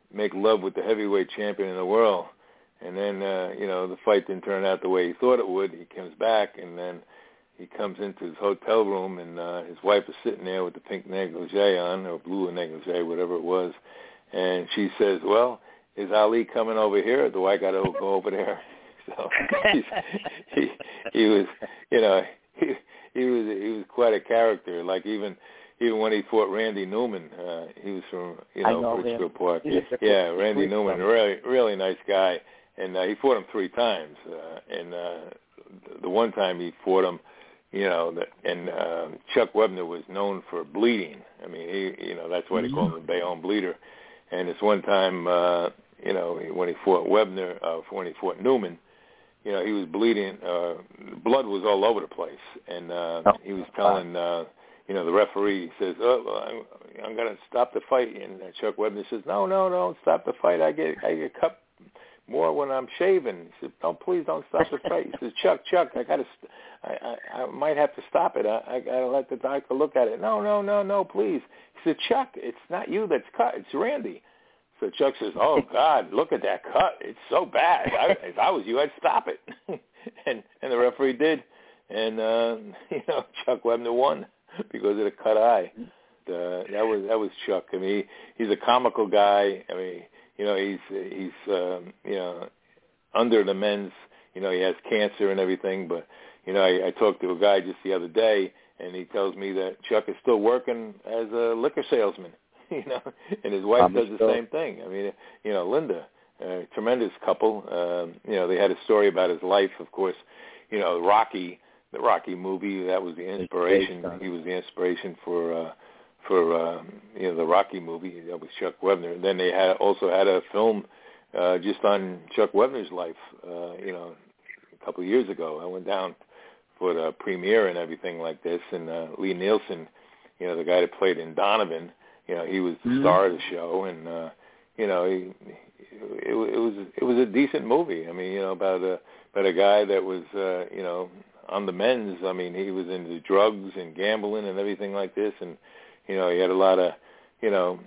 make love with the heavyweight champion in the world. And then, uh, you know, the fight didn't turn out the way he thought it would. He comes back, and then he comes into his hotel room, and uh, his wife is sitting there with the pink negligee on, or blue negligee, whatever it was. And she says, well, is Ali coming over here, or do I got to go over there? So he's, he he was, you know, he he was he was quite a character. Like even even when he fought Randy Newman, uh, he was from you know, know Richfield Park. Yeah, yeah, Randy Newman, really really nice guy, and uh, he fought him three times. Uh, and uh, the one time he fought him, you know, the, and uh, Chuck Webner was known for bleeding. I mean, he you know that's why they call him the Bayonne Bleeder. And this one time, uh, you know, when he fought Webner, uh, when he fought Newman. You know, he was bleeding. Uh, blood was all over the place, and uh, he was telling, uh, you know, the referee. He says, "Oh, well, I'm, I'm going to stop the fight." And Chuck Webner says, "No, no, don't stop the fight. I get, I get cut more when I'm shaving." He said, "No, please don't stop the fight." He says, "Chuck, Chuck, I got to, I, I, I might have to stop it. I, I got to let the doctor look at it." "No, no, no, no, please." He said, "Chuck, it's not you that's cut. It's Randy." So Chuck says, "Oh God, look at that cut! It's so bad. I, if I was you, I'd stop it." and and the referee did, and uh, you know Chuck Webner won because of the cut eye. Uh, that was that was Chuck. I mean, he, he's a comical guy. I mean, you know, he's he's um, you know under the men's. You know, he has cancer and everything. But you know, I, I talked to a guy just the other day, and he tells me that Chuck is still working as a liquor salesman. You know, and his wife I'm does the sure. same thing. I mean, you know, Linda, a tremendous couple. Um, you know, they had a story about his life, of course. You know, Rocky, the Rocky movie, that was the inspiration. He was the inspiration for uh, for um, you know the Rocky movie. That was Chuck Webner. And then they had also had a film uh, just on Chuck Webner's life. Uh, you know, a couple of years ago, I went down for the premiere and everything like this. And uh, Lee Nielsen, you know, the guy that played in Donovan. You know, he was the mm-hmm. star of the show, and uh, you know, he, it, it was it was a decent movie. I mean, you know, about a about a guy that was, uh, you know, on the men's. I mean, he was into drugs and gambling and everything like this, and you know, he had a lot of, you know,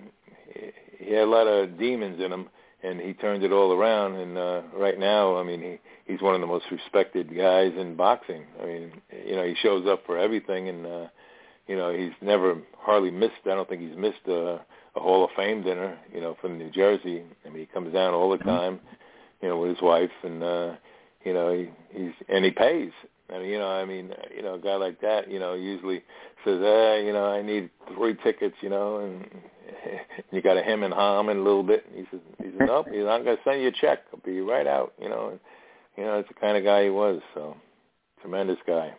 he had a lot of demons in him, and he turned it all around. And uh, right now, I mean, he he's one of the most respected guys in boxing. I mean, you know, he shows up for everything, and uh, you know, he's never hardly missed. I don't think he's missed a, a Hall of Fame dinner. You know, from New Jersey. I mean, he comes down all the time. You know, with his wife, and uh, you know, he, he's and he pays. I mean, you know, I mean, you know, a guy like that, you know, usually says, "Hey, you know, I need three tickets," you know, and you got to hem and hum in a little bit. And he says, "He says, nope, he's not going to send you a check. I'll be right out," you know. And, you know, it's the kind of guy he was. So, tremendous guy.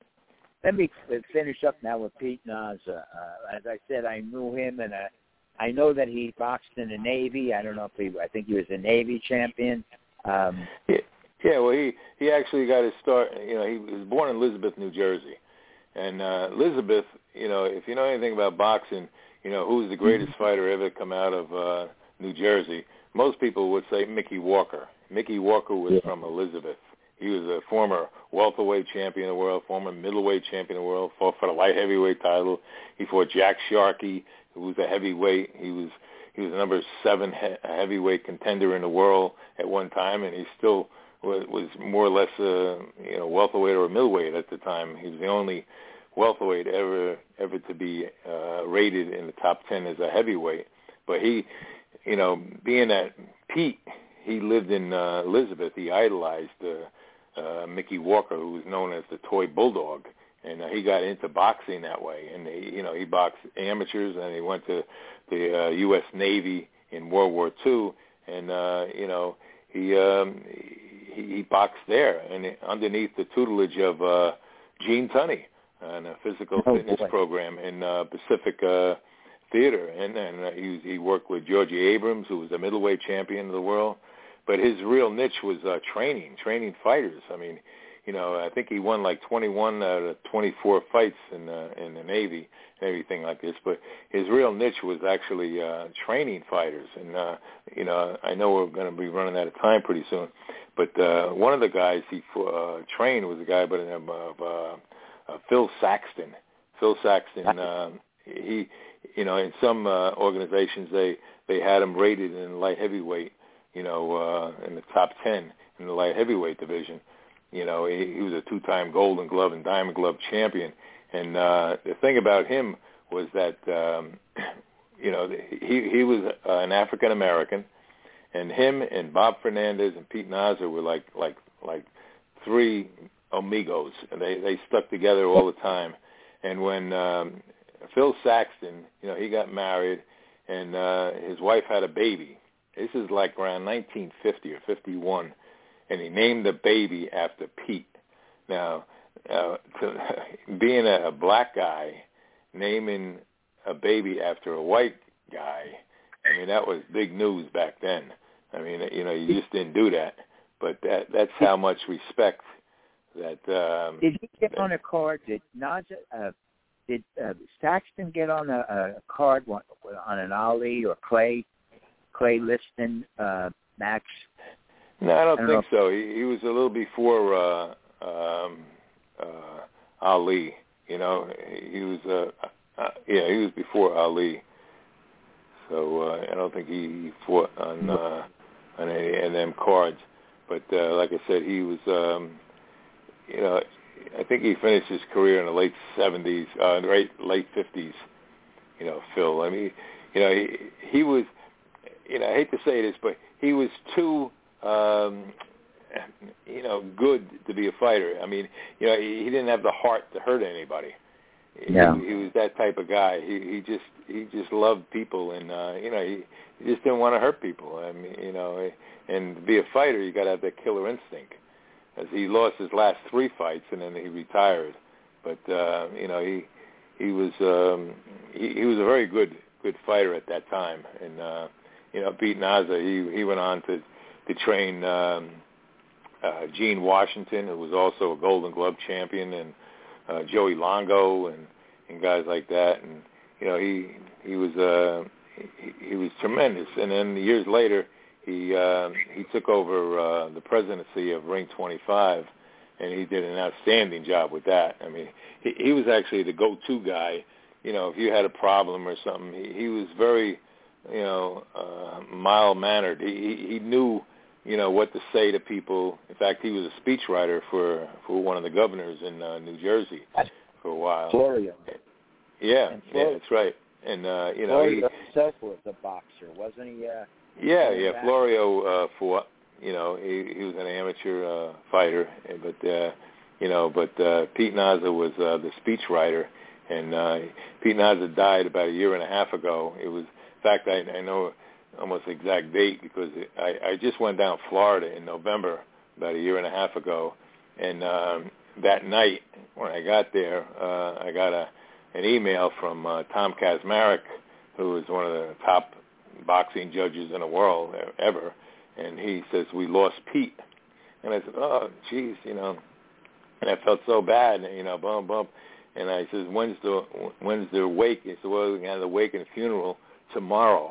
Let me finish up now with Pete Nas. Uh, uh, as I said, I knew him, and uh, I know that he boxed in the Navy. I don't know if he, I think he was a Navy champion. Um, yeah, yeah, well, he, he actually got his start, you know, he was born in Elizabeth, New Jersey. And uh, Elizabeth, you know, if you know anything about boxing, you know, who's the greatest fighter ever come out of uh, New Jersey? Most people would say Mickey Walker. Mickey Walker was yeah. from Elizabeth. He was a former welterweight champion of the world, former middleweight champion of the world, fought for the light heavyweight title. He fought Jack Sharkey, who was a heavyweight. He was he was the number seven he- heavyweight contender in the world at one time, and he still was, was more or less a you know welterweight or a middleweight at the time. He was the only welterweight ever ever to be uh, rated in the top ten as a heavyweight. But he, you know, being that Pete, he lived in uh, Elizabeth. He idolized Uh, Uh, Mickey Walker, who was known as the Toy Bulldog, and uh, he got into boxing that way. And he, you know, he boxed amateurs, and he went to the uh, U S Navy in World War Two, and uh, you know, he, um, he he boxed there, and underneath the tutelage of uh, Gene Tunney, and a physical oh, fitness boy. program in uh, Pacific uh, Theater, and and uh, he he worked with Georgie Abrams, who was a middleweight champion of the world. But his real niche was uh, training, training fighters. I mean, you know, I think he won like twenty-one out of twenty-four fights in uh, in the Navy and everything like this. But his real niche was actually uh, training fighters. And, uh, you know, I know we're going to be running out of time pretty soon. But uh, one of the guys he uh, trained was a guy by the name of uh, uh, Phil Saxton. Phil Saxton, uh, he, you know, in some uh, organizations they they had him rated in light heavyweight, you know, uh, in the top ten in the light heavyweight division. You know, he, he was a two-time Golden Glove and Diamond Glove champion. And uh, the thing about him was that, um, you know, he he was uh, an African American, and him and Bob Fernandez and Pete Naza were like like like three amigos, and they they stuck together all the time. And when um, Phil Saxton, you know, he got married, and uh, his wife had a baby. This is like around nineteen fifty or fifty-one, and he named the baby after Pete. Now, uh, to, being a, a black guy, naming a baby after a white guy, I mean, that was big news back then. I mean, you know, you just didn't do that. But that that's how much respect that... Um, did he get that, on a card? Did Naza, uh, did uh, Saxton get on a, a card on an Ali or Clay, Clay Liston, uh, Max? No, I don't, I don't think so. He, he was a little before uh, um, uh, Ali. You know, he was uh, uh, yeah, he was before Ali. So uh, I don't think he fought on uh, on any of them cards. But uh, like I said, he was, um, you know, I think he finished his career in the late seventies, uh, late late fifties. You know, Phil. I mean, you know, he he was, you know, I hate to say this, but he was too. Um, you know, good to be a fighter. I mean, you know, he, he didn't have the heart to hurt anybody. Yeah. He, he was that type of guy. He, he just he just loved people, and uh, you know, he, he just didn't want to hurt people. I mean, you know, and to be a fighter, you got to have that killer instinct. As he lost his last three fights, and then he retired. But uh, you know, he he was um, he, he was a very good good fighter at that time, and uh, you know, Pete Naza, he he went on to. to train um, uh, Gene Washington, who was also a Golden Glove champion, and uh, Joey Longo, and, and guys like that. And you know, he he was uh, he, he was tremendous. And then years later, he uh, he took over uh, the presidency of Ring twenty-five, and he did an outstanding job with that. I mean, he, he was actually the go-to guy. You know, if you had a problem or something, he, he was very, you know, uh, mild-mannered. He, he he knew. You know, what to say to people. In fact, he was a speechwriter for, for one of the governors in uh, New Jersey for a while. Florio. Yeah, yeah, that's right. And, uh, you know, Florio he himself was a boxer, wasn't he? Uh, yeah, yeah, back? Florio uh, fought. You know, he, he was an amateur uh, fighter. But, uh, you know, but uh, Pete Naza was uh, the speechwriter. And uh, Pete Naza died about a year and a half ago. It was, in fact, I, I know... almost the exact date because it, I, I just went down Florida in November about a year and a half ago, and um, that night when I got there, uh, I got a an email from uh, Tom Kazmarek, who is one of the top boxing judges in the world ever, and he says, we lost Pete. And I said, oh, geez, you know, and I felt so bad, you know, bum, bum. And I said, when's the, when's the wake? He said, well, we're going to have the wake and funeral tomorrow.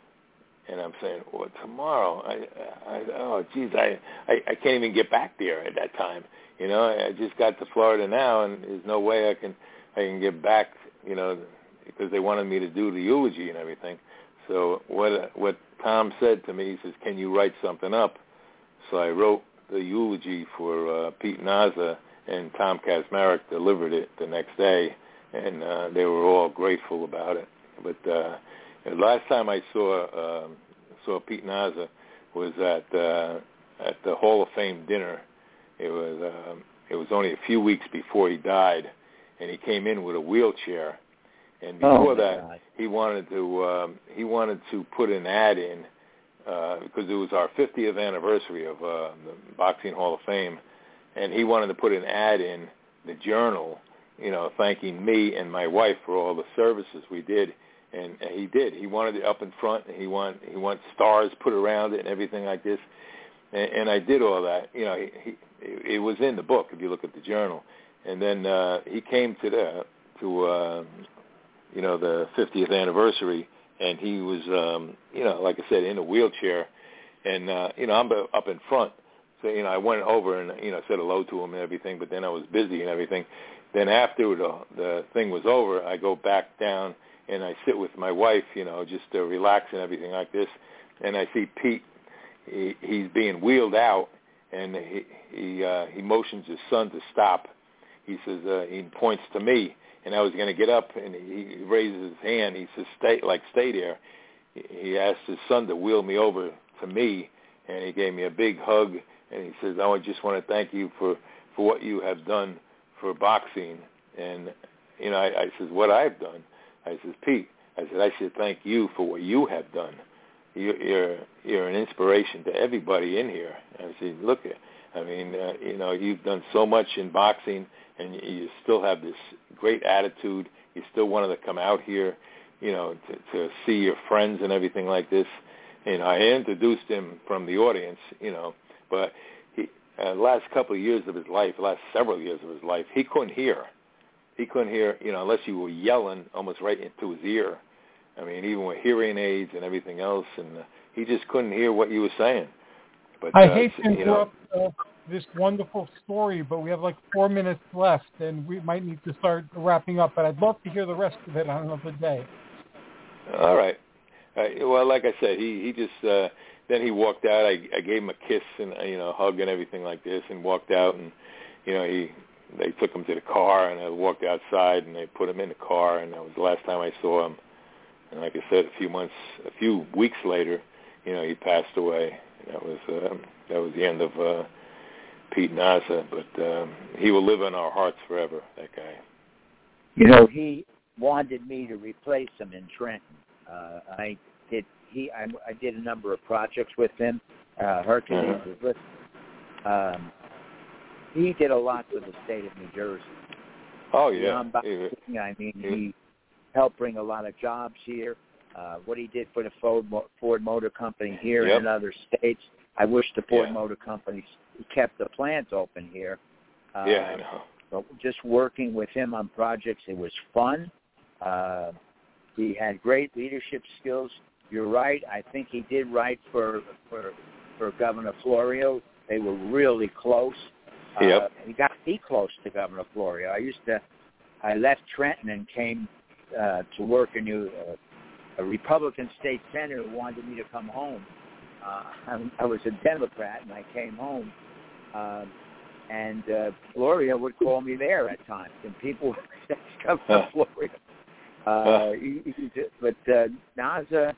And I'm saying, well, tomorrow, I, I, oh, geez, I, I, I can't even get back there at that time. You know, I just got to Florida now, and there's no way I can, I can get back. You know, because they wanted me to do the eulogy and everything. So what, what Tom said to me, he says, can you write something up? So I wrote the eulogy for uh, Pete Naza, and Tom Kazmarek delivered it the next day, and uh, they were all grateful about it. But uh, the last time I saw uh, saw Pete Naza was at uh, at the Hall of Fame dinner. It was um, it was only a few weeks before he died, and he came in with a wheelchair. And before oh, that, God. he wanted to um, he wanted to put an ad in uh, because it was our fiftieth anniversary of uh, the Boxing Hall of Fame, and he wanted to put an ad in the Journal, you know, thanking me and my wife for all the services we did. And he did. He wanted it up in front. And he want he wants stars put around it and everything like this. And, and I did all that. You know, he, he, it was in the book if you look at the Journal. And then uh, he came to the to uh, you know the fiftieth anniversary, and he was um, you know like I said in a wheelchair, and uh, you know I'm up in front. So you know I went over and you know said hello to him and everything. But then I was busy and everything. then after the, the thing was over, I go back down and I sit with my wife, you know, just to relax and everything like this. And I see Pete. He, he's being wheeled out, and he he, uh, he motions his son to stop. He says uh, he points to me, and I was going to get up, and he raises his hand. He says, "Stay, like stay there." He asked his son to wheel me over to me, and he gave me a big hug, and he says, "I just want to thank you for, for what you have done for boxing." And you know, I, I says, "What I've done?" I says, "Pete," I said, "I should thank you for what you have done. You're you're, you're an inspiration to everybody in here." I said, "Look, I mean, uh, you know, you've done so much in boxing, and you, you still have this great attitude. You still wanted to come out here, you know, to, to see your friends and everything like this." And I introduced him from the audience, you know, but he, uh, last couple of years of his life, last several years of his life, he couldn't hear. He couldn't hear, you know, unless you were yelling almost right into his ear. I mean, even with hearing aids and everything else, and uh, he just couldn't hear what you were saying. But I uh, hate to you know, interrupt uh, this wonderful story, but we have like four minutes left, and we might need to start wrapping up. But I'd love to hear the rest of it on another day. All right. Uh, well, like I said, he he just uh, then he walked out. I, I gave him a kiss and you know, hug and everything like this, and walked out. And you know, he they took him to the car, and I walked outside, and they put him in the car, and that was the last time I saw him. And like I said, a few months, a few weeks later, you know, he passed away. And that was um, that was the end of uh, Pete Naza. But um, he will live in our hearts forever. That guy. You know, he wanted me to replace him in Trenton. Uh, I did. He. I, I did a number of projects with him. Uh, Hercules Uh-huh. was with. Um, he did a lot for the state of New Jersey. Oh yeah. Beyond boxing, I mean, he helped bring a lot of jobs here. Uh, what he did for the Ford, Ford Motor Company here Yep. and in other states. I wish the Ford Yeah. Motor Company kept the plants open here. Uh, Yeah, I know. But just working with him on projects, it was fun. Uh, he had great leadership skills. You're right. I think he did right for for, for Governor Florio. They were really close. Yep. Uh, he got me close to Governor Florio. I used to. I left Trenton and came uh, to work in New, uh, a Republican state senator who wanted me to come home. Uh, I, I was a Democrat, and I came home. Uh, and uh, Florio would call me there at times, and people would say, Governor Florio. Uh, he, he, but uh, Naza,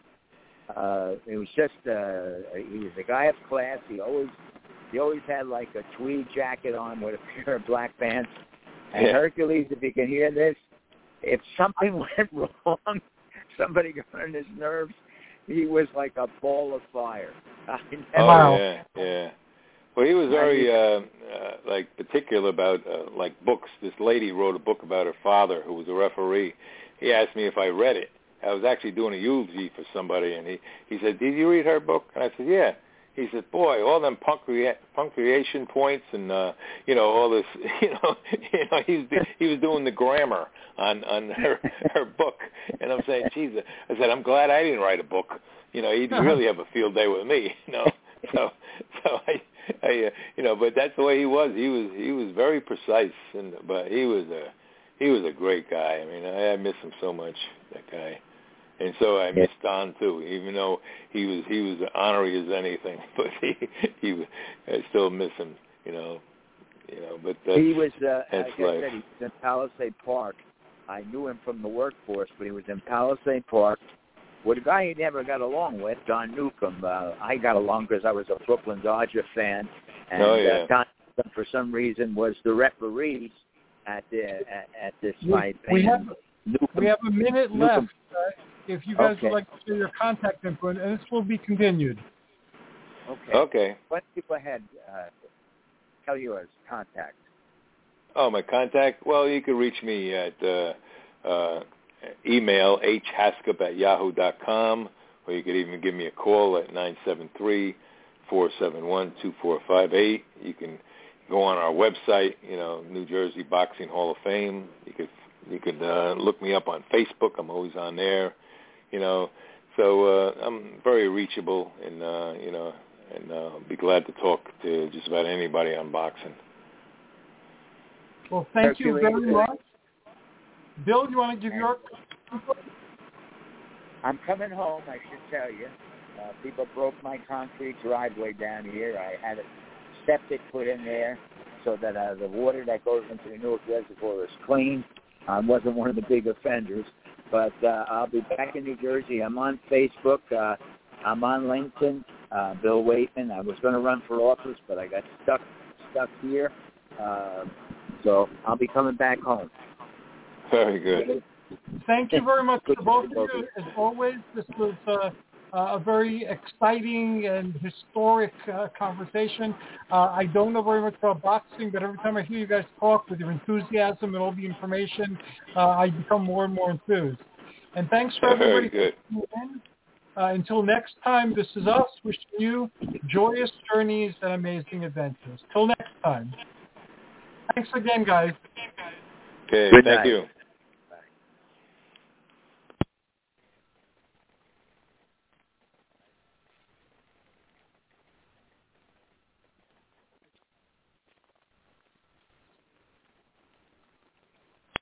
uh, it was just, uh, he was a guy of class. He always he always had like a tweed jacket on with a pair of black pants. And Yeah. Hercules, if you can hear this, if something went wrong, somebody got on his nerves, he was like a ball of fire. I never, Oh Wow. yeah, yeah. Well, he was very uh, uh, like particular about uh, like books. This lady wrote a book about her father, who was a referee. He asked me if I read it. I was actually doing a eulogy for somebody, and he he said, "Did you read her book?" And I said, "Yeah." He said, "Boy, all them punctua- punctuation points and uh, you know all this, you know, you know, he's he was doing the grammar on on her her book." And I'm saying, "Jesus," I said, "I'm glad I didn't write a book. You know, he'd really have a field day with me." You know, so so I, I uh, you know, but that's the way he was. He was he was very precise, and but he was a he was a great guy. I mean, I, I miss him so much, that guy. And so I miss Don too, even though he was he was honorary as anything. But he he was, I still miss him, you know, you know. But that's, he was, uh, that's like I life. said, he was in Palisade Park. I knew him from the workforce, but he was in Palisade Park with a guy he never got along with, Don Newcomb. Uh, I got along because I was a Brooklyn Dodger fan, and Oh, yeah. uh, Don Newcomb, for some reason, was the referee at the at, at this fight. We have Newcomb, we have a minute Newcomb. left. Uh, if you guys Okay. would like to share your contact info, and this will be continued. Okay. Okay. Why don't you go ahead, uh, tell yours, contact. Oh, my contact? Well, you can reach me at uh, uh, email h haskip at yahoo dot com, or you could even give me a call at nine seven three, four seven one, two four five eight. You can go on our website, you know, New Jersey Boxing Hall of Fame. You could you could uh, look me up on Facebook. I'm always on there, you know. So uh, I'm very reachable, and uh, you know, and uh, be glad to talk to just about anybody on boxing. Well, thank you Hercules. very much. Bill, you want to give your... I'm coming home, I should tell you. Uh, people broke my concrete driveway down here. I had a septic put in there so that uh, the water that goes into the Newark Reservoir is clean. I wasn't one of the big offenders. But uh, I'll be back in New Jersey. I'm on Facebook. Uh, I'm on LinkedIn. Uh, Bill Waitman. I was going to run for office, but I got stuck stuck here. Uh, so I'll be coming back home. Very good. Thank you very much to both of you. As always, this was uh, a very exciting and historic uh, conversation. Uh, I don't know very much about boxing, but every time I hear you guys talk with your enthusiasm and all the information, uh, I become more and more enthused. And thanks for everybody Very good. for tuning in. Uh, until next time, this is us wishing you joyous journeys and amazing adventures. Till next time. Thanks again, guys. Okay, Good thank night. you.